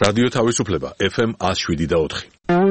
რადიო თავისუფლება FM 107.4.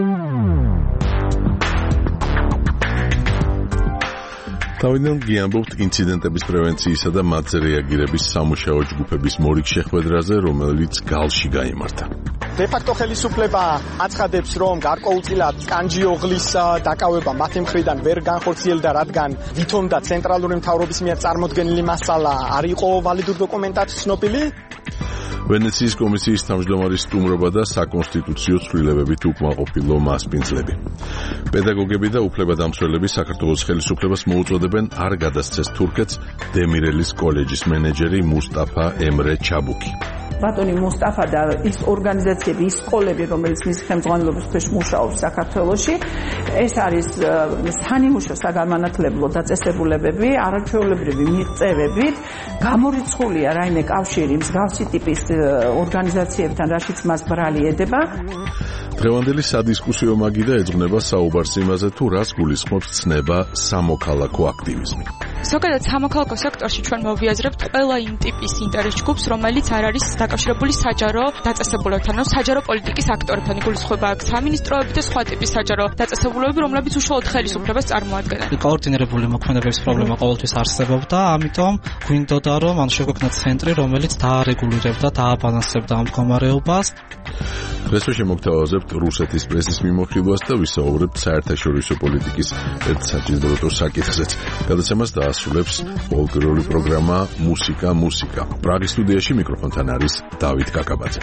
თავიდან გიამბობთ ინციდენტების პრევენციისა და მათზე რეაგირების სამუშაო ჯგუფების მორიგ შეხვედრაზე, რომელიც გალში გაიმართა. დე-ფაქტო ხელისუფლება აცხადებს, რომ გარკვეულწილად კანჯიოღლის დაკავება მათი მხრიდან ვერ განხორციელდა, რადგან ვითომ და ცენტრალური მთავრობის მიერ წარმოდგენილი მასალა არ იყო ვალიდურ დოკუმენტად ცნობილი. ვენეციის კომისიის თავმჯდომარის სტუმრობა და საკონსტიტუციო ცვლილებებით უკმაყოფილო მასპინძლები. პედაგოგები და უფლებადამცველები საქართველოს ხელისუფლებას მოუწოდებენ არ გადასცეს თურქეთს დემირელის კოლეჯის მენეჯერი მუსტაფა ემრე ჩაბუკი. ბატონი მუსტაფა და ის ორგანიზაციები, ის სკოლები, რომელიც მის ხელმძღვანელობის ქვეშ მუშაობს საქართველოში, ეს არის სანიმუშო საგანმანათლებლო დაწესებულებები, არაჩვეულებრივი მიღწევებით, გამორიცხულია რაიმე კავშირი მსგავსი ტიპის ორგანიზაციებთან, რაშიც მას ბრალი ედება. დღევანდელი სადისკუსიო მაგიდა ეძღვნება საუბარს იმაზე, თუ რას გულისხმობს ცნება სამოქალაქო აქტივიზმი. ზოგადად სამოქალაქო სექტორში ჩვენ მოვიაზრებთ ყველა იმ ტიპის ინტერეს ჯგუფს, რომელიც არ არის დაკავშირებული საჯარო დაწესებულებებთან, ანუ საჯარო პოლიტიკის აქტორებთან. იგულისხმება აქ სამინისტროები და სხვა ტიპის საჯარო დაწესებულებები, რომლებიც უშუალოდ ხელისუფლებას წარმოადგენენ. კოორდინირებული მოქმედების პრობლემა ყოველთვის არსებობდა, ამიტომ გვინდოდა რომ შეგვექნა ცენტრი, რომელიც დაარეგულირებდა, დააბალანსებდა ამ მდგომარეობას. დღეს შემოგთავაზებთ რუსეთის პრესის მიმოხილვას და ვისაუბრებთ საერთაშორისო პოლიტიკის ერთ საჭიროებო საკითხზეც. გადაცემას დაასრულებს პოლიტიკური პროგრამა მუსიკა. პრაღის სტუდიაში მიკროფონთან არის დავით კაკაბაძე.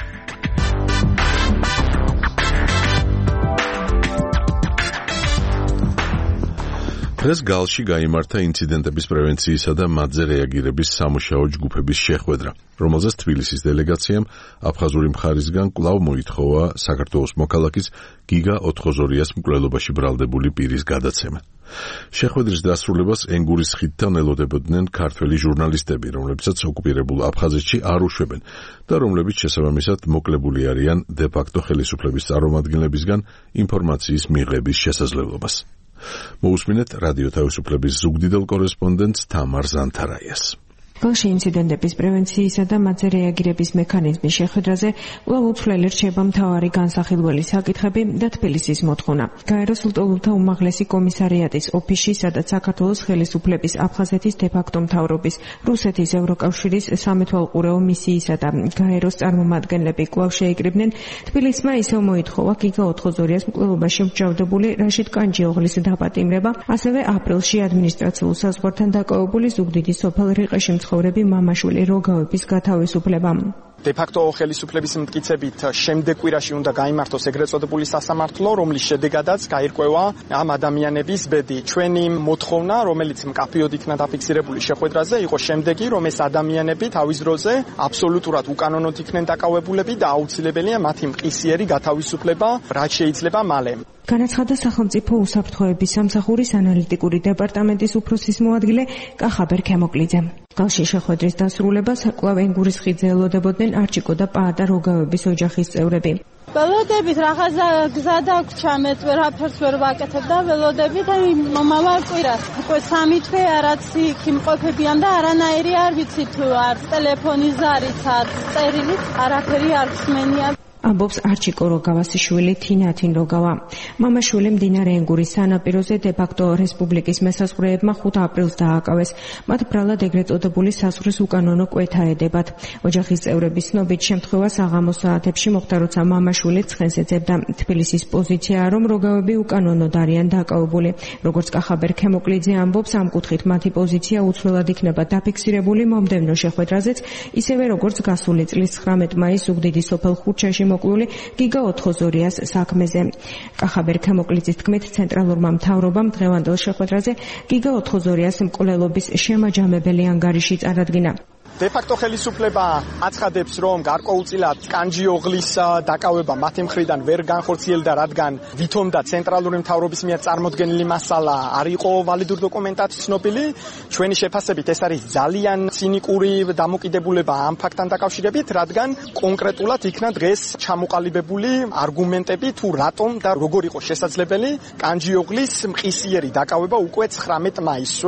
დღეს გალში გაიმართა ინციდენტების პრევენციისა და მათზე რეაგირების სამუშაო ჯგუფების შეხვედრა, რომელზეც თბილისის დელეგაციამ აფხაზური მხარისგან კვლავ მოითხოვა საქართველოს მოქალაქის გიგა ოთხოზორიას მკვლელობაში ბრალდებული პირის გადაცემა. შეხვედრის დასრულებას ენგურის ხიდთან ელოდებოდნენ ქართველი ჟურნალისტები, რომლებიცაც ოკუპირებულ აფხაზეთში არ უშვებენ და რომლებიც შესაბამისად მოკლებული არიან დე-ფაქტო ხელისუფლების წარმომადგენლებისგან ინფორმაციის მიღების შესაძლებლობას. მოусმინეთ რადიო თავისუფლების ზუგდიდელ კორესპონდენტს თამარ ზანთარაიას. გალში ინციდენტების პრევენციისა და მათზე რეაგირების მექანიზმის შეხვედრაზე კვლავ უცვლელი რჩება მთავარი განსახილველი საკითხები და თბილისის მოთხოვნა. გაეროს ლტოლვილთა უმაღლესი კომისარიატის ოფისში, სადაც საქართველოს ხელისუფლების, აფხაზეთის დე-ფაქტო მთავრობის, რუსეთის ევროკავშირის სამეთვალყურეო მისიისა და გაეროს წარმომადგენლები კვლავ შეიკრიბნენ, თბილისმა ისევ მოითხოვა გიგა ოთხოზორიას მკვლელობაში მსჯავრდებული რაშიდ კანჯიოღლის დაპატიმრება, ასევე აპრილში ადმინისტრაციულ საზღვართან დაკავებული ზუგდიდის სოფელ რიყეში ცხოვრები მამაშვილი როგავების გათავისუფლება. დე-ფაქტო ხელისუფლების მტკიცებით შემდეგ კვირაში უნდა გაიმართოს ეგრეთ წოდებული სასამართლო, რომლის შედეგადაც გაირკვევა ამ ადამიანების ბედი. ჩვენი მოთხოვნა, რომელიც მკაფიოდ იქნა დაფიქსირებული შეხვედრაზე, იყო შემდეგი, რომ ეს ადამიანები თავის დროზე აბსოლუტურად უკანონოდ იქნენ დაკავებულები და აუცილებელია მათი მყისიერი გათავისუფლება, რაც შეიძლება მალე. განაცხადა სახელმწიფო უსაფრთხოების სამსახურის ანალიტიკური დეპარტამენტის უფროსის მოადგილე კახაბერ ქემოკლიძემ. გალში შეხვედრის დასრულებას კვლავ ენგურის ხიდზე ელოდებოდნენ არჩიკო და პაატა როგავების ოჯახის წევრები. ველოდებით რაღაცა გზა დაგვრჩა, მე ვერაფერს ვერ ვაკეთებ და ველოდებით მომავალ კვირას. უკვე 3 თვე რაც იქ იმყოფებიან და არანაირი არ ვიცი თუ არც ტელეფონის ზარიც, არც წერილით, არაფერი არ ხსმენია. ამბობს არჩიკო როგავას შვილი თინათინ როგავა. მამაშვილი მდინარე ენგურის სანაპიროზე დე-ფაქტო რესპუბლიკის მესაზღვრეებმა 5 აპრილს დააკავეს. მათ ბრალად ეგრეთ წოდებული საზღვრის უკანონო კვეთა ედებათ. ოჯახის წევრების ცნობით შემთხვევა საღამოს საათებში მოხდა, როცა მამაშვილი ცხენს ეძებდა. თბილისის პოზიციაა, რომ როგავები უკანონოდ არიან დაკავებული. როგორც კახაბერ ქემოკლიძე ამბობს, ამ კუთხით მათი პოზიცია უცვლელად იქნება დაფიქსირებული მომდევნო შეხვედრაზეც, ისევე როგორც გასული წლის 19 მაისს ზუგდიდის სოფელ ხურჩაში მოკლული გიგა ოთხოზორიას საქმეზე. კახაბერ ქემოკლიძის თქმით, ცენტრალურმა მთავრობამ დღევანდელ შეხვედრაზე გიგა ოთხოზორიას მკვლელობის შემაჯამებელი ანგარიში წარადგინა. დე-ფაქტო ხელისუფლება აცხადებს, რომ გარკვეულწილად კანჯიოღლის დაკავება მათი მხრიდან ვერ განხორციელდა, რადგან ვითომ და ცენტრალური მთავრობის მიერ წარმოდგენილი მასალა არ იყო ვალიდურ დოკუმენტად ცნობილი. ჩვენი შეფასებით ეს არის ძალიან ცინიკური დამოკიდებულება ამ ფაქტთან დაკავშირებით, რადგან კონკრეტულად იქნა დღეს ჩამოყალიბებული არგუმენტები თუ რატომ და როგორ იყო შესაძლებელი კანჯიოღლის მყისიერი დაკავება უკვე 19 მაისსვე.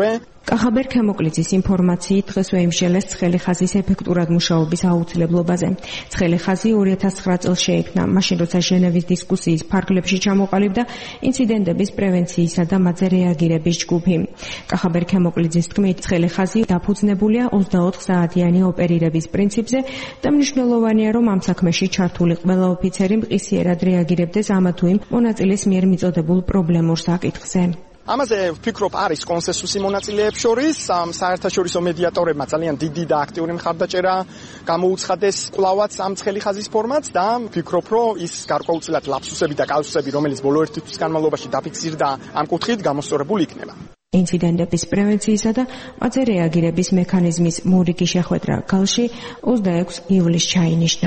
კახაბერ ქემოკლიძის ინფორმაციით დღეს ვეიმშელეს ცხელი ხაზის ეფექტურად მუშაობის აუცილებლობაზე. ცხელი ხაზი 2009 წელს შეიქმნა, მაშინ როცა ჟენევის დისკუსიის ფარგლებში ჩამოყალიბდა ინციდენტების პრევენციისა და მათზე რეაგირების ჯგუფი. კახაბერ ქემოკლიძის თქმით, ცხელი ხაზი დაფუძნებულია 24 საათიანი ოპერირების პრინციპზე და მნიშვნელოვანია, რომ ამ საქმეში ჩართული ყველა ოფიცერი მყისიერად რეაგირებდეს ამა თუ იმ მონაწილის მიერ მიწოდებულ პრობლემურ საკითხზე. ამაზე ვფიქრობ არის კონსენსუსი მონაწილეებს შორის, საერთაშორისო მედიატორებმა ძალიან დიდი და აქტიური მხარდაჭერა გამოუცხადეს კვლავაც ამ ცხელი ხაზის ფორმატს და ვფიქრობ, რომ ის გარკვეულწილად ლაფსუსები და კალუსები, რომელიც ბოლო ერთი თვის განმავლობაში დაფიქსირდა ამ კუთხით, გამოსწორებული იქნება. ინციდენტების პრევენციისა და მათზე რეაგირების მექანიზმის მორიგი შეხვედრა გალში 26 ივლისს ჩაინიშნა.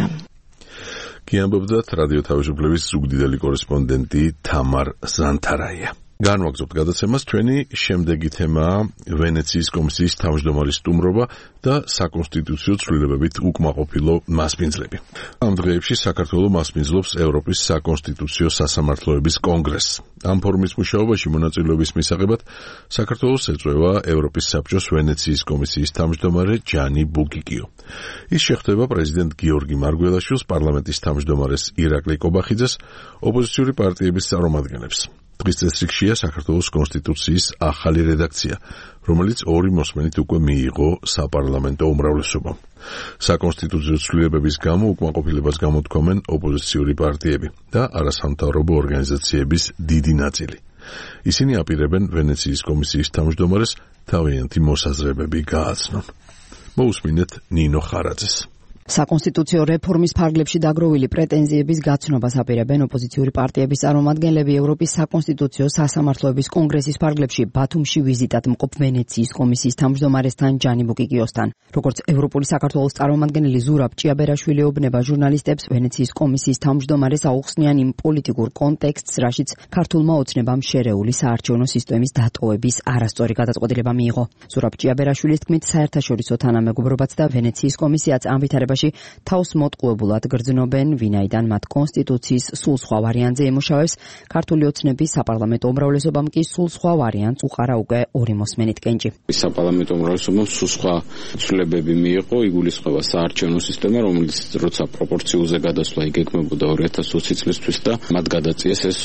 კი ამბობდათ რადიო თავისუფლების ზუგდიდელი კორესპონდენტი თამარ ზანთარაია. განვაგრძობთ გადაცემას, ჩვენი შემდეგი თემაა ვენეციის კომისიის თავმჯდომარის სტუმრობა და საკონსტიტუციო ცვლილებებით უკმაყოფილო მასპინძლები. ამ დღეებში საქართველოს მასპინძლობს ევროპის საკონსტიტუციო სასამართლოების კონგრესს. ამ ფორუმის მუშაობაში მონაწილეობის მისაღებად საქართველოს ეწვევა ევროპის საბჭოს ვენეციის კომისიის თავმჯდომარე ჯანი ბუკიკიო. ის შეხვდება პრეზიდენტ გიორგი მარგველაშვილს, პარლამენტის თავმჯდომარეს ირაკლი კობახიძეს, ოპოზიციური პარტიების წარმომადგენლებს. დღის წესრიგშია საქართველოს კონსტიტუციის ახალი რედაქცია, რომელიც 2 მოსმენით უკვე მიიღო საპარლამენტო უმრავლესობამ. საკონსტიტუციო ცვლილებების გამო უკმაყოფილებას გამოთქვამენ ოპოზიციური პარტიები და არასამთავრობო ორგანიზაციების დიდი ნაწილი. ისინი აპირებენ ვენეციის კომისიის თავმჯდომარეს თავიანთი მოსაზრებები გააცნონ. მოусმინეთ ნინო ხარაძეს. საკონსტიტუციო რეფორმის ფარგლებში დაგროვილი პრეტენზიების გაცნობას აპირებენ ოპოზიციური პარტიების წარმომადგენლები ევროპის საკონსტიტუციო სასამართლოების კონგრესის ფარგლებში ბათუმში ვიზიტად მყოფ ვენეციის კომისიის თავმჯდომარესთან ჯანი ბუკიკიოსთან. როგორც ევროპული საქართველოს წარმომადგენელი ზურაბ ჭიაბერაშვილი ეუბნება ჟურნალისტებს, ვენეციის კომისიის თავმჯდომარეს აუხსნიან იმ პოლიტიკურ კონტექსტს, რაშიც ქართულმა ოცნებამ შერეული საარჩევნო სისტემის დატოვების არასწორი გადაწყვეტილება მიიღო. ზურაბ ჭიაბერაშვილის თქმით, საერთაშორისო თანამეგობრობაც და ვენეციის კომისიაც ამ ვითარებაში თავს მოტყუებულად გრძნობენ, ვინაიდან მათ კონსტიტუციის სულ სხვა ვარიანტზე ემუშავებს, ქართული ოცნების საპარლამენტო უმრავლესობამ კი სულ სხვა ვარიანტს უყარა უკვე 2 მოსმენით კენჭი. საპარლამენტო უმრავლესობამ სულ სხვა ცვლილებები მიიღო, იგულისხმება საარჩევნო სისტემა, რომელიც როცა პროპორციულზე გადასვლა იგეგმებოდა 2020 წლისთვის და მათ გადაწიეს ეს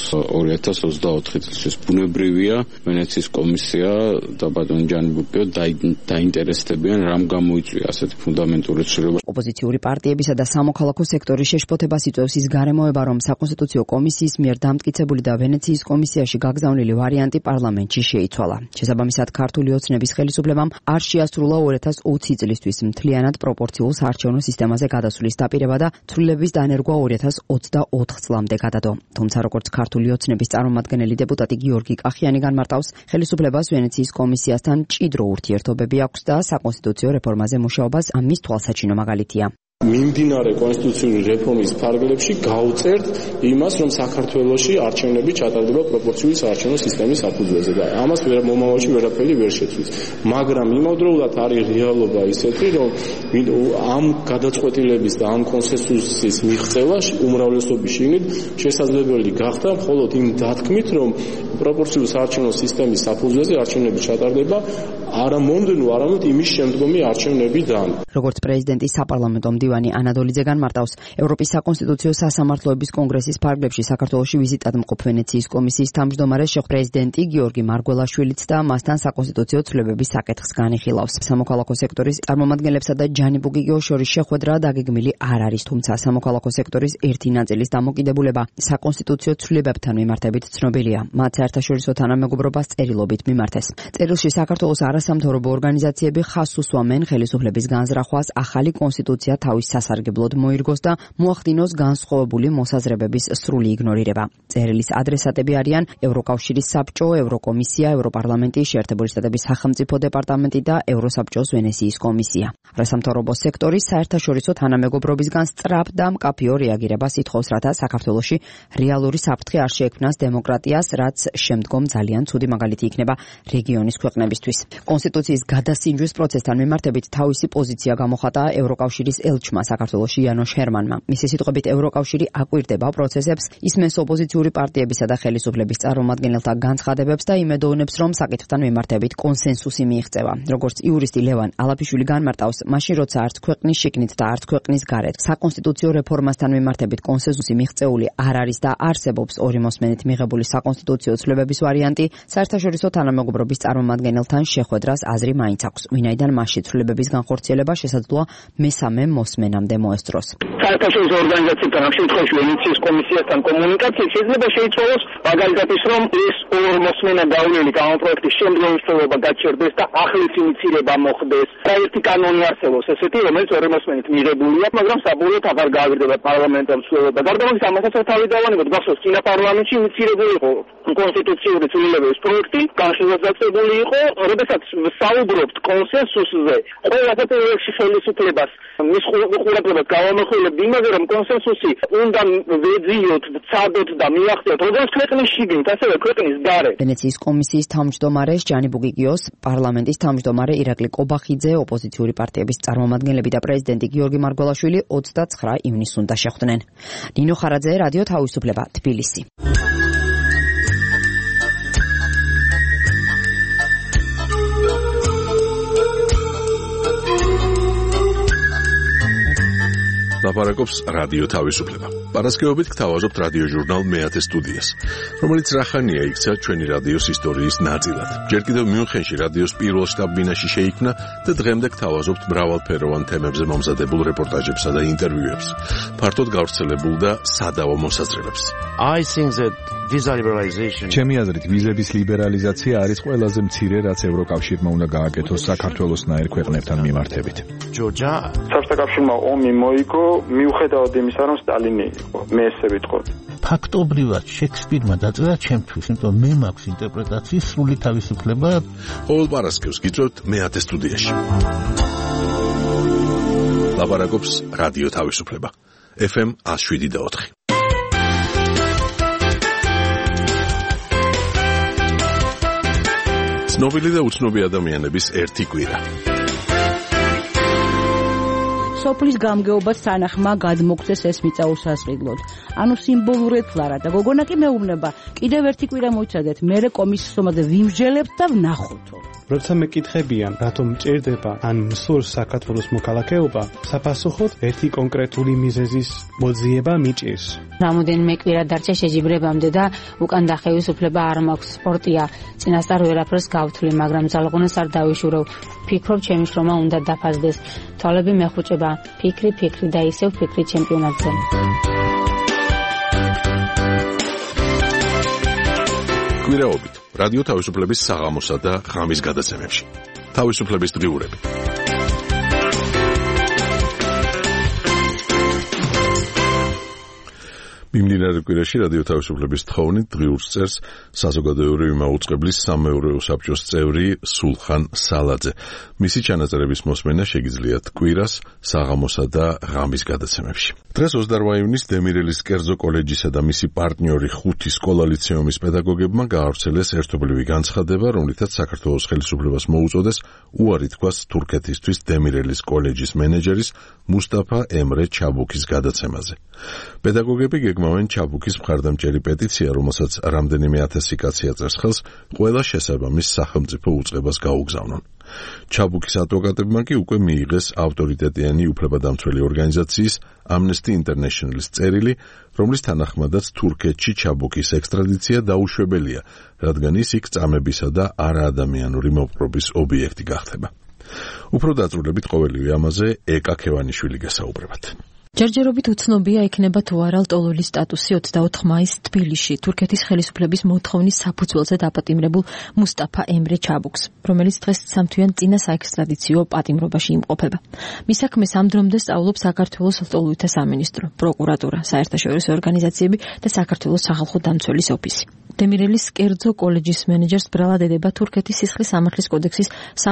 2024 წლისთვის. ბუნებრივია, ვენეციის კომისია და ბატონი ჯანი ბუკიკიო დაინტერესდებიან, რამ გამოიწვია ასეთი ფუნდამენტური ცვლილება. ოპოზიციური პარტიებისა და სამოქალაქო სექტორის შეშფოთებას იწვევს ის გარემოება, რომ საკონსტიტუციო კომისიის მიერ დამტკიცებული და ვენეციის კომისიაში გაგზავნილი ვარიანტი პარლამენტში შეიცვალა. შესაბამისად, ქართული ოცნების ხელისუფლებამ არ შეასრულა 2020 წლისთვის მთლიანად პროპორციულ საარჩევნო სისტემაზე გადასვლის დაპირება და ცვლილების დანერგვა 2024 წლამდე გადადო. თუმცა, როგორც ქართული ოცნების წარმომადგენელი დეპუტატი გიორგი კახიანი განმარტავს, ხელისუფლებას ვენეციის კომისიასთან მჭიდრო ურთიერთობები აქვს და საკონსტიტუციო რეფორმაზე მუშაობას ამის თვალსაჩინო მაგალითია. მიმდინარე კონსტიტუციური რეფორმის ფარგლებში გავწერთ იმას, რომ საქართველოში არჩევნები ჩატარდება პროპორციული საარჩევნო სისტემის საფუძველზე და ამას მომავალში ვერაფერი ვერ შეცვლის. მაგრამ იმავდროულად არის რეალობა ისეთი, რომ ამ გადაწყვეტილების და ამ კონსენსუსის მიღწევა უმრავლესობის შიგნით შესაძლებელი გახდა მხოლოდ იმ დათქმით, რომ პროპორციული საარჩევნო სისტემის საფუძველზე არჩევნები ჩატარდება არა მომდენო, არამედ იმის შემდგომი არჩევნებიდან. როგორც პრეზიდენტის საპარლამენტო მდივანი ანადოლიძე განმარტავს, ევროპის საკონსტიტუციო სასამართლოების კონგრესის ფარგლებში საქართველოში ვიზიტად მყოფ ვენეციის კომისიის თავმჯდომარეს პრეზიდენტი გიორგი მარგველაშვილიც და მასთან საკონსტიტუციო ცვლილებების საკითხს განიხილავს. სამოქალაქო სექტორის წარმომადგენლებსა და ჯანი ბუკიკიოს შორის შეხვედრა დაგეგმილი არ არის, თუმცა სამოქალაქო სექტორის ერთი ნაწილის დამოკიდებულება საკონსტიტუციო ცვლილებებთან მიმართებით ცნობილია. მათ საერთაშორისო თანამეგობრობას წერილობით მიმართეს. წერილში საქართველოს არასამთავრობო ორგანიზაციები ხაზს უსვამენ ხელისუფლების განზრახვას ახალი კონსტიტუცია თავის სასარგებლოდ მოირგოს და მოახდინოს განსხვავებული მოსაზრებების სრული იგნორირება. წერილის ადრესატები არიან ევროკავშირის საბჭო, ევროკომისია, ევროპარლამენტი, შეერთებული შტატების სახელმწიფო დეპარტამენტი და ევროსაბჭოს ვენეციის კომისია. არასამთავრობო სექტორის საერთაშორისო თანამეგობრობისგან სწრაფ და მკაფიო რეაგირებას ითხოვს, რათა საქართველოში რეალური საფრთხე არ შეექმნას დემოკრატიას, რაც შემდგომ ძალიან ცუდი მაგალითი იქნება რეგიონის ქვეყნებისთვის. კონსტიტუციის გადასინჯვის პროცესთან მიმართებით თავისი პოზიცია გამოხატა ევროკავშირის ელჩი კოჩმა საქართველოში იანოშ ჰერმანმა. მისი სიტყვებით ევროკავშირი აკვირდება პროცესებს, ისმენს ოპოზიციური პარტიებისა და ხელისუფლების წარმომადგენელთა განცხადებებს და იმედოვნებს, რომ საკითხთან მიმართებით კონსენსუსი მიიღწევა. როგორც იურისტი ლევან ალაფიშვილი განმარტავს, მაშინ როცა არც ქვეყნის შიგნით და არც ქვეყნის გარეთ საკონსტიტუციო რეფორმასთან მიმართებით კონსენსუსი მიღწეული არ არის და არსებობს ორი მოსმენით მიღებული საკონსტიტუციო ცვლილებების ვარიანტი, საერთაშორისო თანამეგობრობის წარმომადგენელთან შეხვედრას აზრი მაინც აქვს, ვინაიდან მასში ცვლილებების განხორციელება შესაძლოა მესამე მოსმენამდე მოესწროს. საერთაშორისო ორგანიზაციებთან ამ შემთხვევაში ვენეციის კომისიასთან კომუნიკაცია შეიძლება შეიცვალოს, მაგალითად ის, რომ ეს ორ მოსმენა გავლილი გამოპროექტის შემდგომშეობა გაჩერდეს და ახლის ინიცირება მოხდეს. ერთი კანონი არსებობს ესეთი, რომელიც ორი მოსმენით მიღებულია, მაგრამ საბოლოოდ აღარ გააგრძელება პარლამენტის ცვლილებები. გარდა ამისა, ამასაც თავი დავანებოთ, გახსოვს, წინა პარლამენტში ინიცირებული იყო კონსტიტუციური ცვლილებების პროექტი, განშტოებული იყო, როდესაც საუბრობთ კონსენსუსზე, ყველა პერიოდში ხელისუფლებას მის ყურადღებას გავამახვილებთ იმაზე, რომ კონსენსუსი უნდა ვეძიოთ, ვცადოთ და მიაღწიოთ როგორც ქვეყნის შიგნით, ასევე ქვეყნის გარეთ. ვენეციის კომისიის თავმჯდომარე ჟანი ბუგიგიოს, პარლამენტის თავმჯდომარე ირაკლი კობახიძე, ოპოზიციური პარტიების წარმომადგენლები და პრეზიდენტი გიორგი მარგველაშვილი 29 ივნისს უნდა შეხვდნენ. ნინო ხარაძე, რადიო თავისუფლება, თბილისი. ლაპარაკობს რადიო თავისუფლება. პარასკევობით გთავაზობთ რადიო ჟურნალ მეათე სტუდიას, რომელიც რახანია იქცა ჩვენი რადიოს ისტორიის ნაწილად. ჯერ კიდევ მიუნხენში რადიოს პირველ შტაბ-ბინაში შეიქმნა და დღემდე გთავაზობთ მრავალფეროვან თემებზე მომზადებულ რეპორტაჟებსა და ინტერვიუებს, ფართოდ გავრცელებულ და სადავო მოსაზრებებს. ჩემი აზრით, ვიზების ლიბერალიზაცია არის ყველაზე მცირე, რაც ევროკავშირმა უნდა გააკეთოს საქართველოსნაირ ქვეყნებთან მიმართებით. საბჭოთა კავშირმა ომი მოიგო, მიუხედავად იმისა, რომ სტალინი იყო. მე ესე ვიტყოდი. ფაქტობრივად შექსპირმა დაწერა ჩემთვის, იმიტომ მე მაქვს ინტერპრეტაციის სრული თავისუფლება. ყოველ პარასკევს გიწევთ მეათე სტუდიაში. ლაპარაკობს რადიო თავისუფლება. FM 107.4. ცნობილი და უცნობი ადამიანების ერთი კვირა. სოფლის გამგეობას სანახმა გადმოგცეს ეს მიწა უსასყიდლოდ. ანუ სიმბოლურად ფლარა და გოგონა კი მეუბნება, კიდევ ერთი კვირა მოიცადეთ, მერე კომისიის ომაზე ვიმსჯელებთ და ვნახოთო. როცა მეკითხებიან, რატომ მჭირდება ან მსურს საქართველოს მოქალაქეობა, საფასუხოდ ერთი კონკრეტული მიზეზის მოძიება მიჭირს. რამოდენიმე კვირა დარჩა შეჯიბრებამდე და უკან დახევის უფლება არ მაქვს. სპორტია, წინასწარ ვერაფერს გავთვლი, მაგრამ ძალღონეს არ დავიშურავ. ფიქრობ, ჩემი შრომა უნდა დაფასდეს. თვალები მეხუჭება, ფიქრი და ისევ ფიქრი ჩემპიონატზე. კვირაობით რადიო თავისუფლების საღამოსა და ღამის გადაცემებში. თავისუფლების დღიურები. მიმდინარე კვირაში რადიო თავისუფლების თხოვნით დღიურს წერს საზოგადოებრივი მაუწყებლის სამეურვეო საბჭოს წევრი სულხან სალაძე. მისი ჩანაწერების მოსმენა შეგიძლიათ კვირას, საღამოსა და ღამის გადაცემებში. დღეს 28 ივნისს დემირელის კერძო კოლეჯისა და მისი პარტნიორი ხუთი სკოლა-ლიცეუმის პედაგოგებმა გაავრცელეს ერთობლივი განცხადება, რომლითაც საქართველოს ხელისუფლებას მოუწოდეს უარი თქვას თურქეთისთვის დემირელის კოლეჯის მენეჯერის მუსტაფა ემრე ჩაბუქის გადაცემაზე. პედაგოგები გეგმავენ ჩაბუქის მხარდამჭერი პეტიცია, რომელსაც რამდენიმე ათასი კაცი აწერს ხელს, ყველა შესაბამის სახელმწიფო უწყებას გაუგზავნონ. ჩაბუქის ადვოკატებმა კი უკვე მიიღეს ავტორიტეტიანი უფლებადამცველი ორგანიზაციის Amnesty International-ის წერილი, რომლის თანახმადაც თურქეთში ჩაბუქის ექსტრადიცია დაუშვებელია, რადგან ის იქ წამებისა და არაადამიანური მოპყრობის ობიექტი გახდება. უფრო დაწვრილებით ყოველივე ამაზე ეკა ქევანიშვილი გასაუბრებათ. ჯერჯერობით უცნობია იქნება თუ არა ლტოლოლის სტატუსი 24 მაისს თბილისში თურქეთის ხელისუფლების მოთხოვნის საფუძველზე დაპატიმრებულ მუსტაფა ემრე ჩაბუქს, რომელიც დღეს სამთვიან წინა საექსტრადიციო პატიმრობაში იმყოფება. მის საქმეს ამ დრომდე სწავლობს საქართველოს ლტოლვილთა სამინისტრო, პროკურატურა, საერთაშორისო ორგანიზაციები და საქართველოს სახალხო დამცველის ოფისი. დემირელის კერძო კოლეჯის მენეჯერს ბრალად ედება თურქეთის სისხლის სამართლის კოდექსის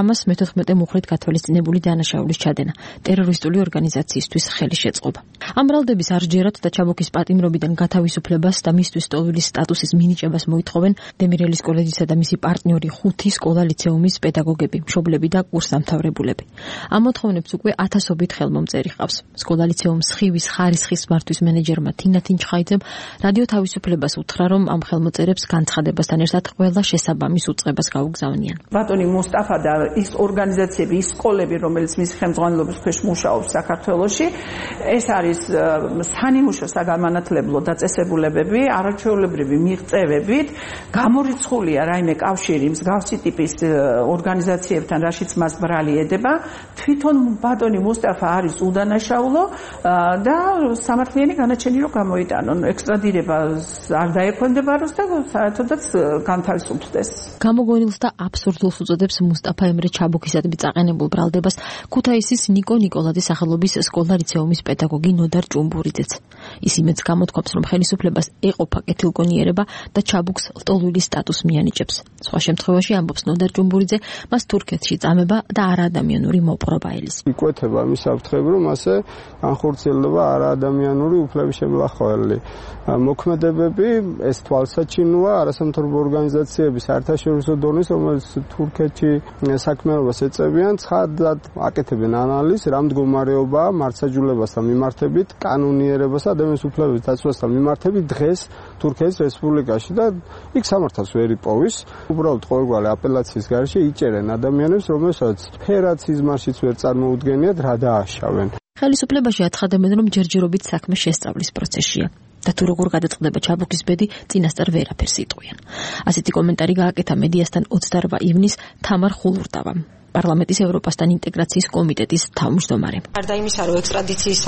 314 მუხრით გათვალისწინებული დანაშაულის ჩადენა ტერორისტული ორგანიზაციისთვის ხელის შეწყობა. ამ ბრალდების არჯერად და ჩაბუქის პატიმრობიდან გათავისუფლებას და მისთვის სტოლვილის სტატუსის მინიჭებას მოითხოვენ დემირელის კოლეჯისა და მისი პარტნიორი 5 სკოლა-ლიცეუმის პედაგოგები, მშობლები და კურსდამთავრებულები. ამ მოთხოვნებს უკვე ათასობით ხელმომწერი ჰყავს. სკოლა-ლიცეუმის ხივის ხარისხის მართვის მენეჯერმა თინა თინჩხაიძემ რადიო თავისუფლებას უთხრა, რომ ამ ხელმოწერებს განცხადებასთან ერთად ყველა შესაბამის უწყებას გაუგზავნიან. ბატონი მუსტაფა და ის ორგანიზაციები, ის სკოლები, რომელიც მის ხელმძღვანელობის ქვეშ მუშაობს საქართველოში, ეს არის სანიმუშო საგანმანათლებლო დაწესებულებები, არაჩვეულებრივი მიღწევებით, გამორიცხულია რაიმე კავშირი მსგავსი ტიპის ორგანიზაციებთან, რაშიც მას ბრალი ედება. თვითონ ბატონი მუსტაფა არის უდანაშაულო და სამართლიანი განაჩენი რომ გამოიტანონ, ექსტრადირება არ დაექვემდებაროს და საერთოდაც განთავისუფლდეს. გამოგონილს და აბსურდულს უწოდებს მუსტაფა ემრე ჩაბუქისადმი წაყენებულ ბრალდებას ქუთაისის ნიკო ნიკოლაძის სახელობის სკოლა-ლიცეუმის პედაგოგი ნოდარ ჭუმბურიძეც. ის იმედს გამოთქვამს, რომ ხელისუფლებას ეყოფა კეთილგონიერება და ჩაბუქს ლტოლვილი სტატუსს მიანიჭებს. სხვა შემთხვევაში, ამბობს ნოდარ ჭუმბურიძე, მას თურქეთში წამება და არაადამიანური მოპყრობა ელის. იკვეთება მის საფრთხეები, რომ ასე განხორციელდება არაადამიანური უფლების შემლახველი. მოქმედებები ეს თვალსაჩინოა არასამთავრობო ორგანიზაციების საერთაშორისო დონის, რომელიც თურქეთში საქმიანობას ეწევიან, ცხადად აკეთებენ ანალიზს, რა მდგომარეობაა მართლმსაჯულებასთან მიმართებით, კანონიერებასა და ადამიანის უფლებების დაცვასთან მიმართებით დღეს თურქეთის რესპუბლიკაში და იქ სამართალს ვერ იპოვის. უბრალოდ ყოველგვარი აპელაციის გარეშე იჭერენ ადამიანებს, რომელსაც ფერად სიზმარშიც ვერ წარმოუდგენიათ, რა დააშავენ. ხელისუფლებაში აცხადებენ, რომ ჯერჯერობით საქმე შესწავლის პროცესშია. და თუ როგორ გადაწყდება ჩაბუქის ბედი, წინასწარ ვერაფერს იტყვიან. ასეთი კომენტარი გააკეთა მედიასთან 28 ივნისს თამარ ხულურტავამ. პარლამენტის ევროპასთან ინტეგრაციის კომიტეტის თავმჯდომარე. გარდა იმისა, რომ ექსტრადიციის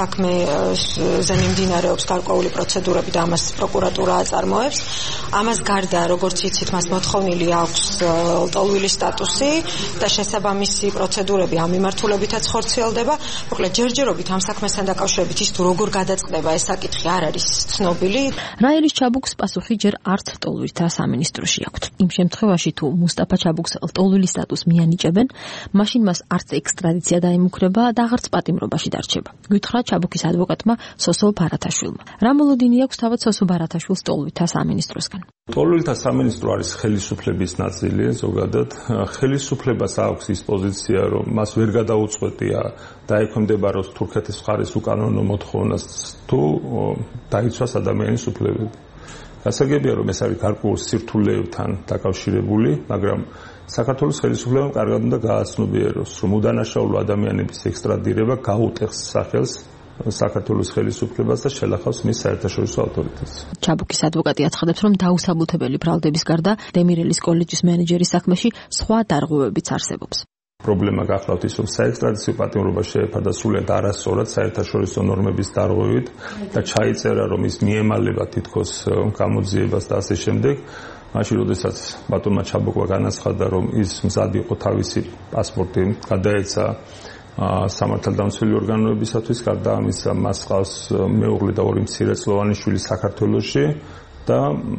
საქმეზე მიმდინარეობს გარკვეული პროცედურები და ამას პროკურატურა აწარმოებს, ამას გარდა, როგორც იცით, მას მოთხოვნილი აქვს ლტოლვილი სტატუსი და შესაბამისი პროცედურები ამ მიმართულებითაც ხორციელდება. მოკლედ, ჯერჯერობით ამ საქმესთან დაკავშირებით ის თუ როგორ გადაწყდება ეს საკითხი არ არის ცნობილი. რაელის ჩაბუქს პასუხი ჯერ არც ლტოლვილთა სამინისტროში აქვთ. იმ შემთხვევაში, თუ მუსტაფა ჩაბუქს ლტოლვილი სტატუსს მიანიჭებენ, მაშინ მას არც ექსტრადიცია დაემუქრება და აღარც პატიმრობაში დარჩება. გითხრა ჩაბუქის ადვოკატმა სოსო ბარათაშვილმა. რა მოლოდინი აქვს თავად სოსო ბარათაშვილს ლტოლვილთა სამინისტროსგან? ლტოლვილთა სამინისტრო არის ხელისუფლების ნაწილი, ზოგადად ხელისუფლებას აქვს ის პოზიცია, რომ მას ვერ გადაუწყვეტია დაექვემდებაროს თურქეთის მხარის უკანონო მოთხოვნას თუ დაიცვას ადამიანის უფლებები. გასაგებია, რომ ეს არის გარკვეულ სირთულეებთან დაკავშირებული, მაგრამ საქართველოს ხელისუფლებამ კარგად უნდა გააცნობიეროს, რომ უდანაშაულო ადამიანების ექსტრადირება გაუტეხს სახელს საქართველოს ხელისუფლებას და შელახავს მის საერთაშორისო ავტორიტეტს. ჩაბუქის ადვოკატი აცხადებს, რომ დაუსაბუთებელი ბრალდების გარდა დემირელის კოლეჯის მენეჯერის საქმეში სხვა დარღვევებიც არსებობს. პრობლემა გახლავთ ის, რომ საექსტრადიციო პატიმრობა შეეფარდა სრულიად არასწორად საერთაშორისო ნორმების დარღვევით და ჩაიწერა, რომ ის მიემალება თითქოს გამოძიებას და ასე შემდეგ. მაშინ, როდესაც ბატონმა ჩაბუქმა განაცხადა, რომ ის მზად იყო თავისი პასპორტი გადაეცა სამართალდამცველი ორგანოებისათვის, გარდა ამისა მას ყავს მეუღლე და 2 მცირეწლოვანი შვილი საქართველოში და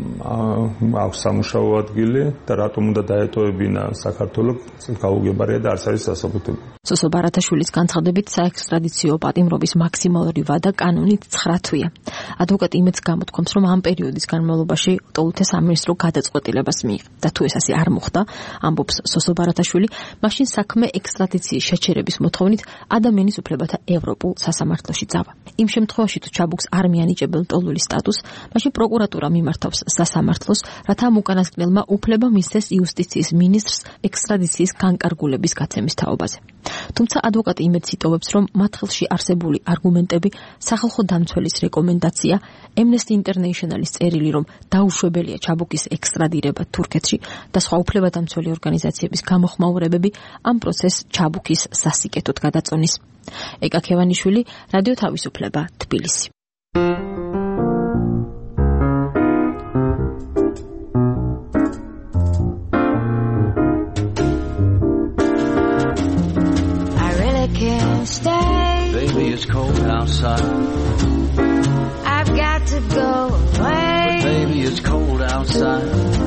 აქვს სამუშაო ადგილი და რატომ უნდა დაეტოვებინა საქართველო, გაუგებარია და არც არის სასაბუთები. სოსო ბარათაშვილის განცხადებით, საექსტრადიციო პატიმრობის მაქსიმალური ვადა კანონით 9 თვეა. ადვოკატი იმედს გამოთქვამს, რომ ამ პერიოდის განმავლობაში ლტოლვილთა სამინისტრო გადაწყვეტილებას მიიღო და თუ ეს ასე არ მოხდა, ამბობს სოსო ბარათაშვილი, მაშინ საქმე ექსტრადიციის შეჩერების მოთხოვნით ადამიანის უფლებათა ევროპულ სასამართლოში წავა. იმ შემთხვევაში, თუ ჩაბუქს არ მიანიჭებენ ლტოლვილი სტატუსს, მაშინ პროკურატურა მიმართავს სასამართლოს, რათა ამ უკანასკნელმა უფლება მისცეს იუსტიციის მინისტრს ექსტრადიციის განკარგულების გაცემის თაობაზე. თუმცა ადვოკატი იმედს იტოვებს, რომ მათ ხელში არსებული არგუმენტები, სახალხო დამცველის რეკომენდაცია, Amnesty International-ის წერილი, რომ დაუშვებელია ჩაბუქის ექსტრადირება თურქეთში და სხვა უფლებადამცველი ორგანიზაციების გამოხმაურებები ამ პროცესს ჩაბუქის სასიკეთოდ გადაწონის. ეკა ქევანიშვილი, რადიო თავისუფლება, თბილისი. Baby, it's cold outside. I've got to go away. But baby, it's cold outside.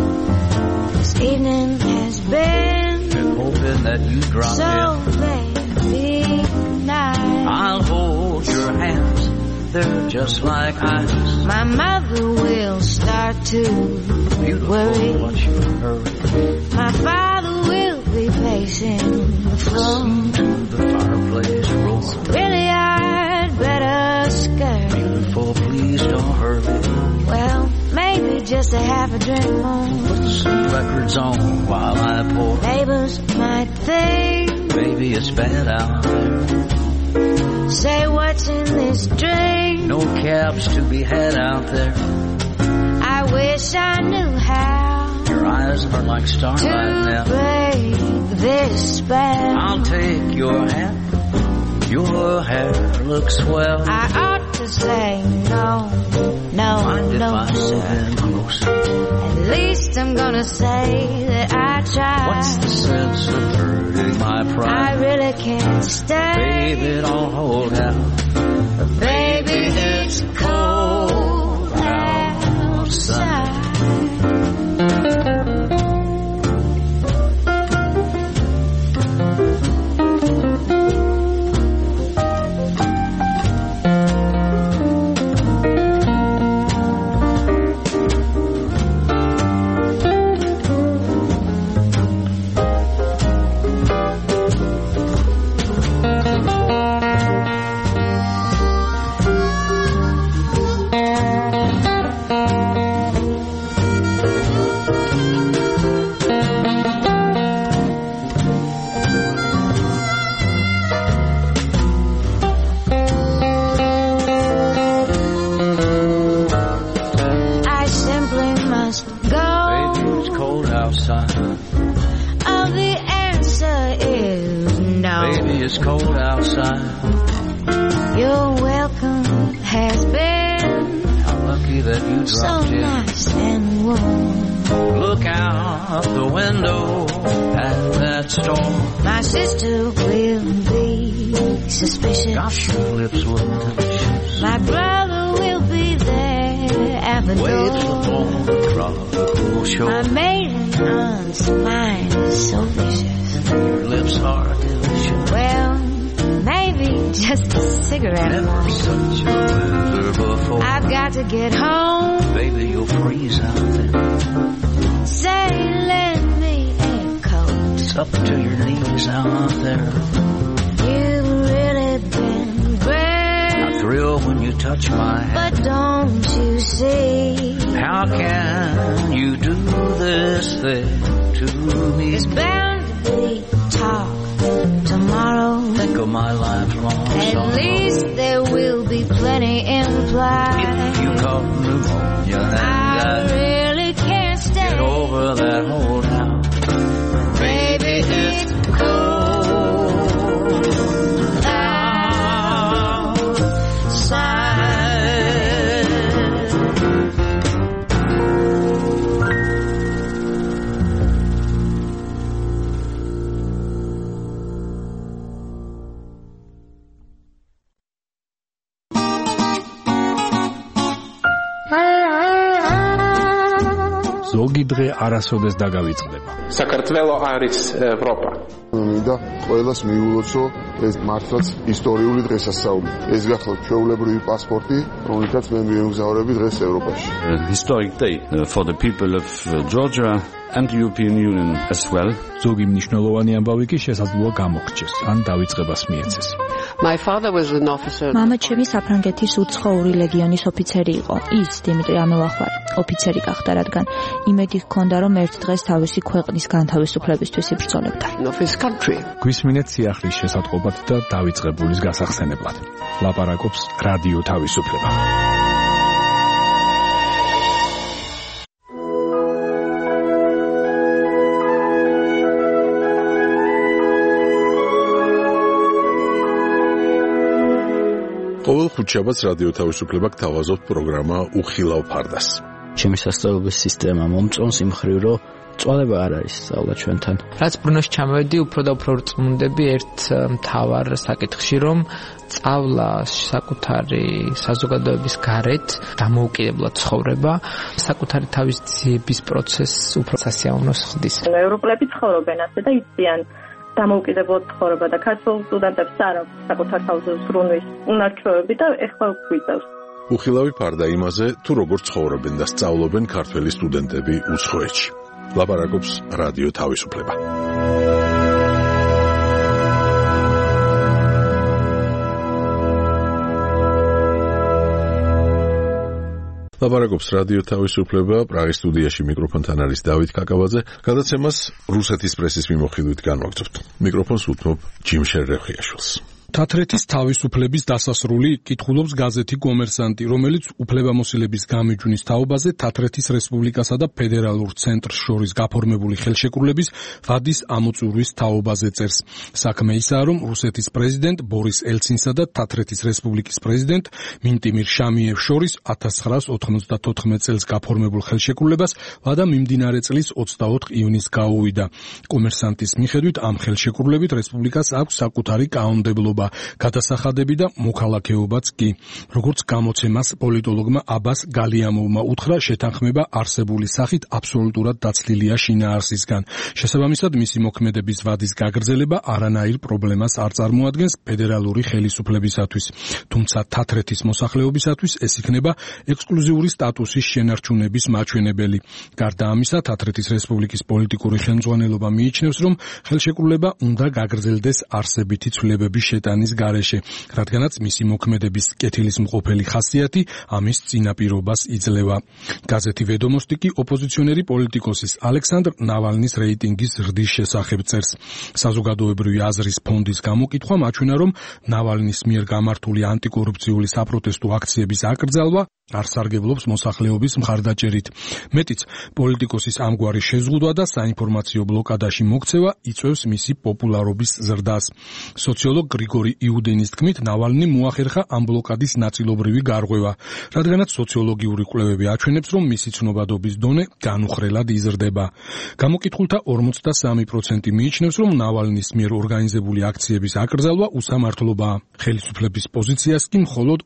evening has been hoping that you drop so very nice. I'll hold your hands, they're just like ice. My mother will start to worry. My father will be pacing the floor. The fireplace roar. Really, I'd better scurry. Beautiful, please don't hurry. Well, maybe just a half a drink more. Put some records on while I pour. Neighbors might think maybe it's bad out there. Say what's in this drink. No cabs to be had out there. I wish I knew how. Your eyes are like starlight now. To break this spell. I'll take your hand. Your hair looks swell. I ought to say no, no, mind no, if I move closer? At least I'm gonna say that I tried. What's the sense of hurting my pride? I really can't stay. Baby, don't hold out. But baby, it's cold outside. It's cold outside. Your welcome has been how lucky that you dropped so in. Nice and warm. Look out the window at that storm. My sister will be suspicious. Gosh, your lips look delicious. My brother will be there at the Wait door. for the tropical shore. My maiden aunt's mind is so vicious. Your lips are delicious. Well, maybe just a cigarette. Never such a winter before. I've got to get home. Baby, you'll freeze out there. Say, lend me a coat. It's up to your knees out there. You've really been great. I thrill when you touch my hand. But don't you see? How can you do this thing to me? There's bound to be talk tomorrow. Think of my lifelong sorrow. At least there will be plenty implied. If you caught pneumonia and I really can't stay. Get over that hold out. Baby, it's cold outside. ზოგი დღე არასოდეს დაგავიწყდება. საქართველო არის ევროპა. მინდა ყველას მიულოცო ეს მართლაც ისტორიული დღესასწაული. ეს გახლავთ ჩვეულებრივი პასპორტი, რომელთაც მე მიემგზავრები დღეს ევროპაში. Historic day for the people of Georgia and the European Union as well. ზოგი მნიშვნელოვანი ამბავი კი შესაძლოა გამოგრჩეს, ან დავიწყებას მიეცეს. My father was an officer. მამა ჩემი საფრანგეთის უცხოური ლეგიონის ოფიცერი იყო. ის დიმიტრი ამელახვარი ოფიცერი გახდა, რადგან იმედი ჰქონდა, რომ ერთ დღეს თავისი ქვეყნის განთავისუფლებისთვის იბრძოლებდა. გვისმინეთ სიახლის შესატყობად და დავიწყებულის გასახსენებლად. ლაპარაკობს რადიო თავისუფლება. ყოველ ხუთშაბათს რადიო თავისუფლება გთავაზობთ პროგრამა უხილავ ფარდას. ჩემი სასწავლებლების სისტემა მომწონს იმ ხრივ, რომ წვალება არ არის სწავლა ჩვენთან. რაც ბრუნოში ჩამოვედი, უფრო და უფრო რწმუნდები ერთ მთავარ საკითხში, რომ სწავლა საკუთარი საზოგადოების გარეთ დამოუკიდებლად ცხოვრება, საკუთარი თავის ძიების პროცესს უფრო სასიამოვნოს ხდის. ევროპელები ცხოვრობენ ასე და იციან დამოუკიდებლად ცხოვრება და ქართულ სტუდენტებს არ აქვს საკუთარ თავზე ზრუნვის უნარჩვევები და ეხლა გვიწევს. უხილავი ფარდა იმაზე, თუ როგორ ცხოვრობენ და სწავლობენ ქართველი სტუდენტები უცხოეთში. ლაპარაკობს რადიო თავისუფლება. ლაპარაკობს რადიო თავისუფლება, პრაღის სტუდიაში მიკროფონთან არის დავით კაკაბაძე. გადაცემას რუსეთის პრესის მიმოხილვით განვაგრძობთ. მიკროფონს უთმობ ჯიმ შერეხიაშვილს. თათრეთის თავისუფლების დასასრული კითხულობს გაზეთი კომერსანტი, რომელიც უფლებამოსილების გამიჯვნის თაობაზე თათრეთის რესპუბლიკასა და ფედერალურ ცენტრს შორის გაფორმებული ხელშეკრულების ვადის ამოწურვის თაობაზე წერს. საქმე ისაა, რომ რუსეთის პრეზიდენტ ბორის ელცინსა და თათრეთის რესპუბლიკის პრეზიდენტ მინტიმირ შამიევს შორის 1994 წელს გაფორმებულ ხელშეკრულებას ვადა მიმდინარე წლის 24 ივნისს გაუვიდა. კომერსანტის მიხედვით ამ ხელშეკრულებით რესპუბლიკას აქვს საკუთარი კანონმდებლობა, გადასახადები და მოქალაქეობაც კი. როგორც გამოცემას პოლიტოლოგმა აბას გალიამოვმა უთხრა, შეთანხმება არსებული სახით აბსოლუტურად დაცლილია შინაარსისგან. შესაბამისად, მისი მოქმედების ვადის გაგრძელება არანაირ პრობლემას არ წარმოადგენს ფედერალური ხელისუფლებისათვის. თუმცა თათრეთის მოსახლეობისათვის ეს იქნება ექსკლუზიური სტატუსის შენარჩუნების მაჩვენებელი. გარდა ამისა, თათრეთის რესპუბლიკის პოლიტიკური ხელმძღვანელობა მიიჩნევს, რომ ხელშეკრულება უნდა გაგრძელდეს არსებითი ცვლილებების შეტანის გარეშე, რადგანაც მისი მოქმედების კეთილისმყოფელი ხასიათი ამის წინაპირობას იძლევა. გაზეთი ვედომოსტი კი ოპოზიციონერი პოლიტიკოსის ალექსანდრ ნავალნის რეიტინგის ზრდის შესახებ წერს. საზოგადოებრივი აზრის ფონდის გამოკითხვა მაჩვენა, რომ ნავალნის მიერ გამართული ანტიკორუფციული საპროტესტო აქციების აკრძალვა არ სარგებლობს მოსახლეობის მხარდაჭერით. მეტიც, პოლიტიკოსის ამგვარი შეზღუდვა და საინფორმაციო ბლოკადაში მოქცევა იწვევს მისი პოპულარობის ზრდას. სოციოლოგ გრიგორი იუდენის თქმით, ნავალნი მოახერხა ამ ბლოკადის ნაწილობრივი გარღვევა, რადგანაც სოციოლოგიური კვლევები აჩვენებს, რომ მისი ცნობადობის დონე განუხრელად იზრდება. გამოკითხულთა 43% მიიჩნევს, რომ ნავალნის მიერ ორგანიზებული აქციების აკრძალვა უსამართლობაა. ხელისუფლების პოზიციას კი მხოლოდ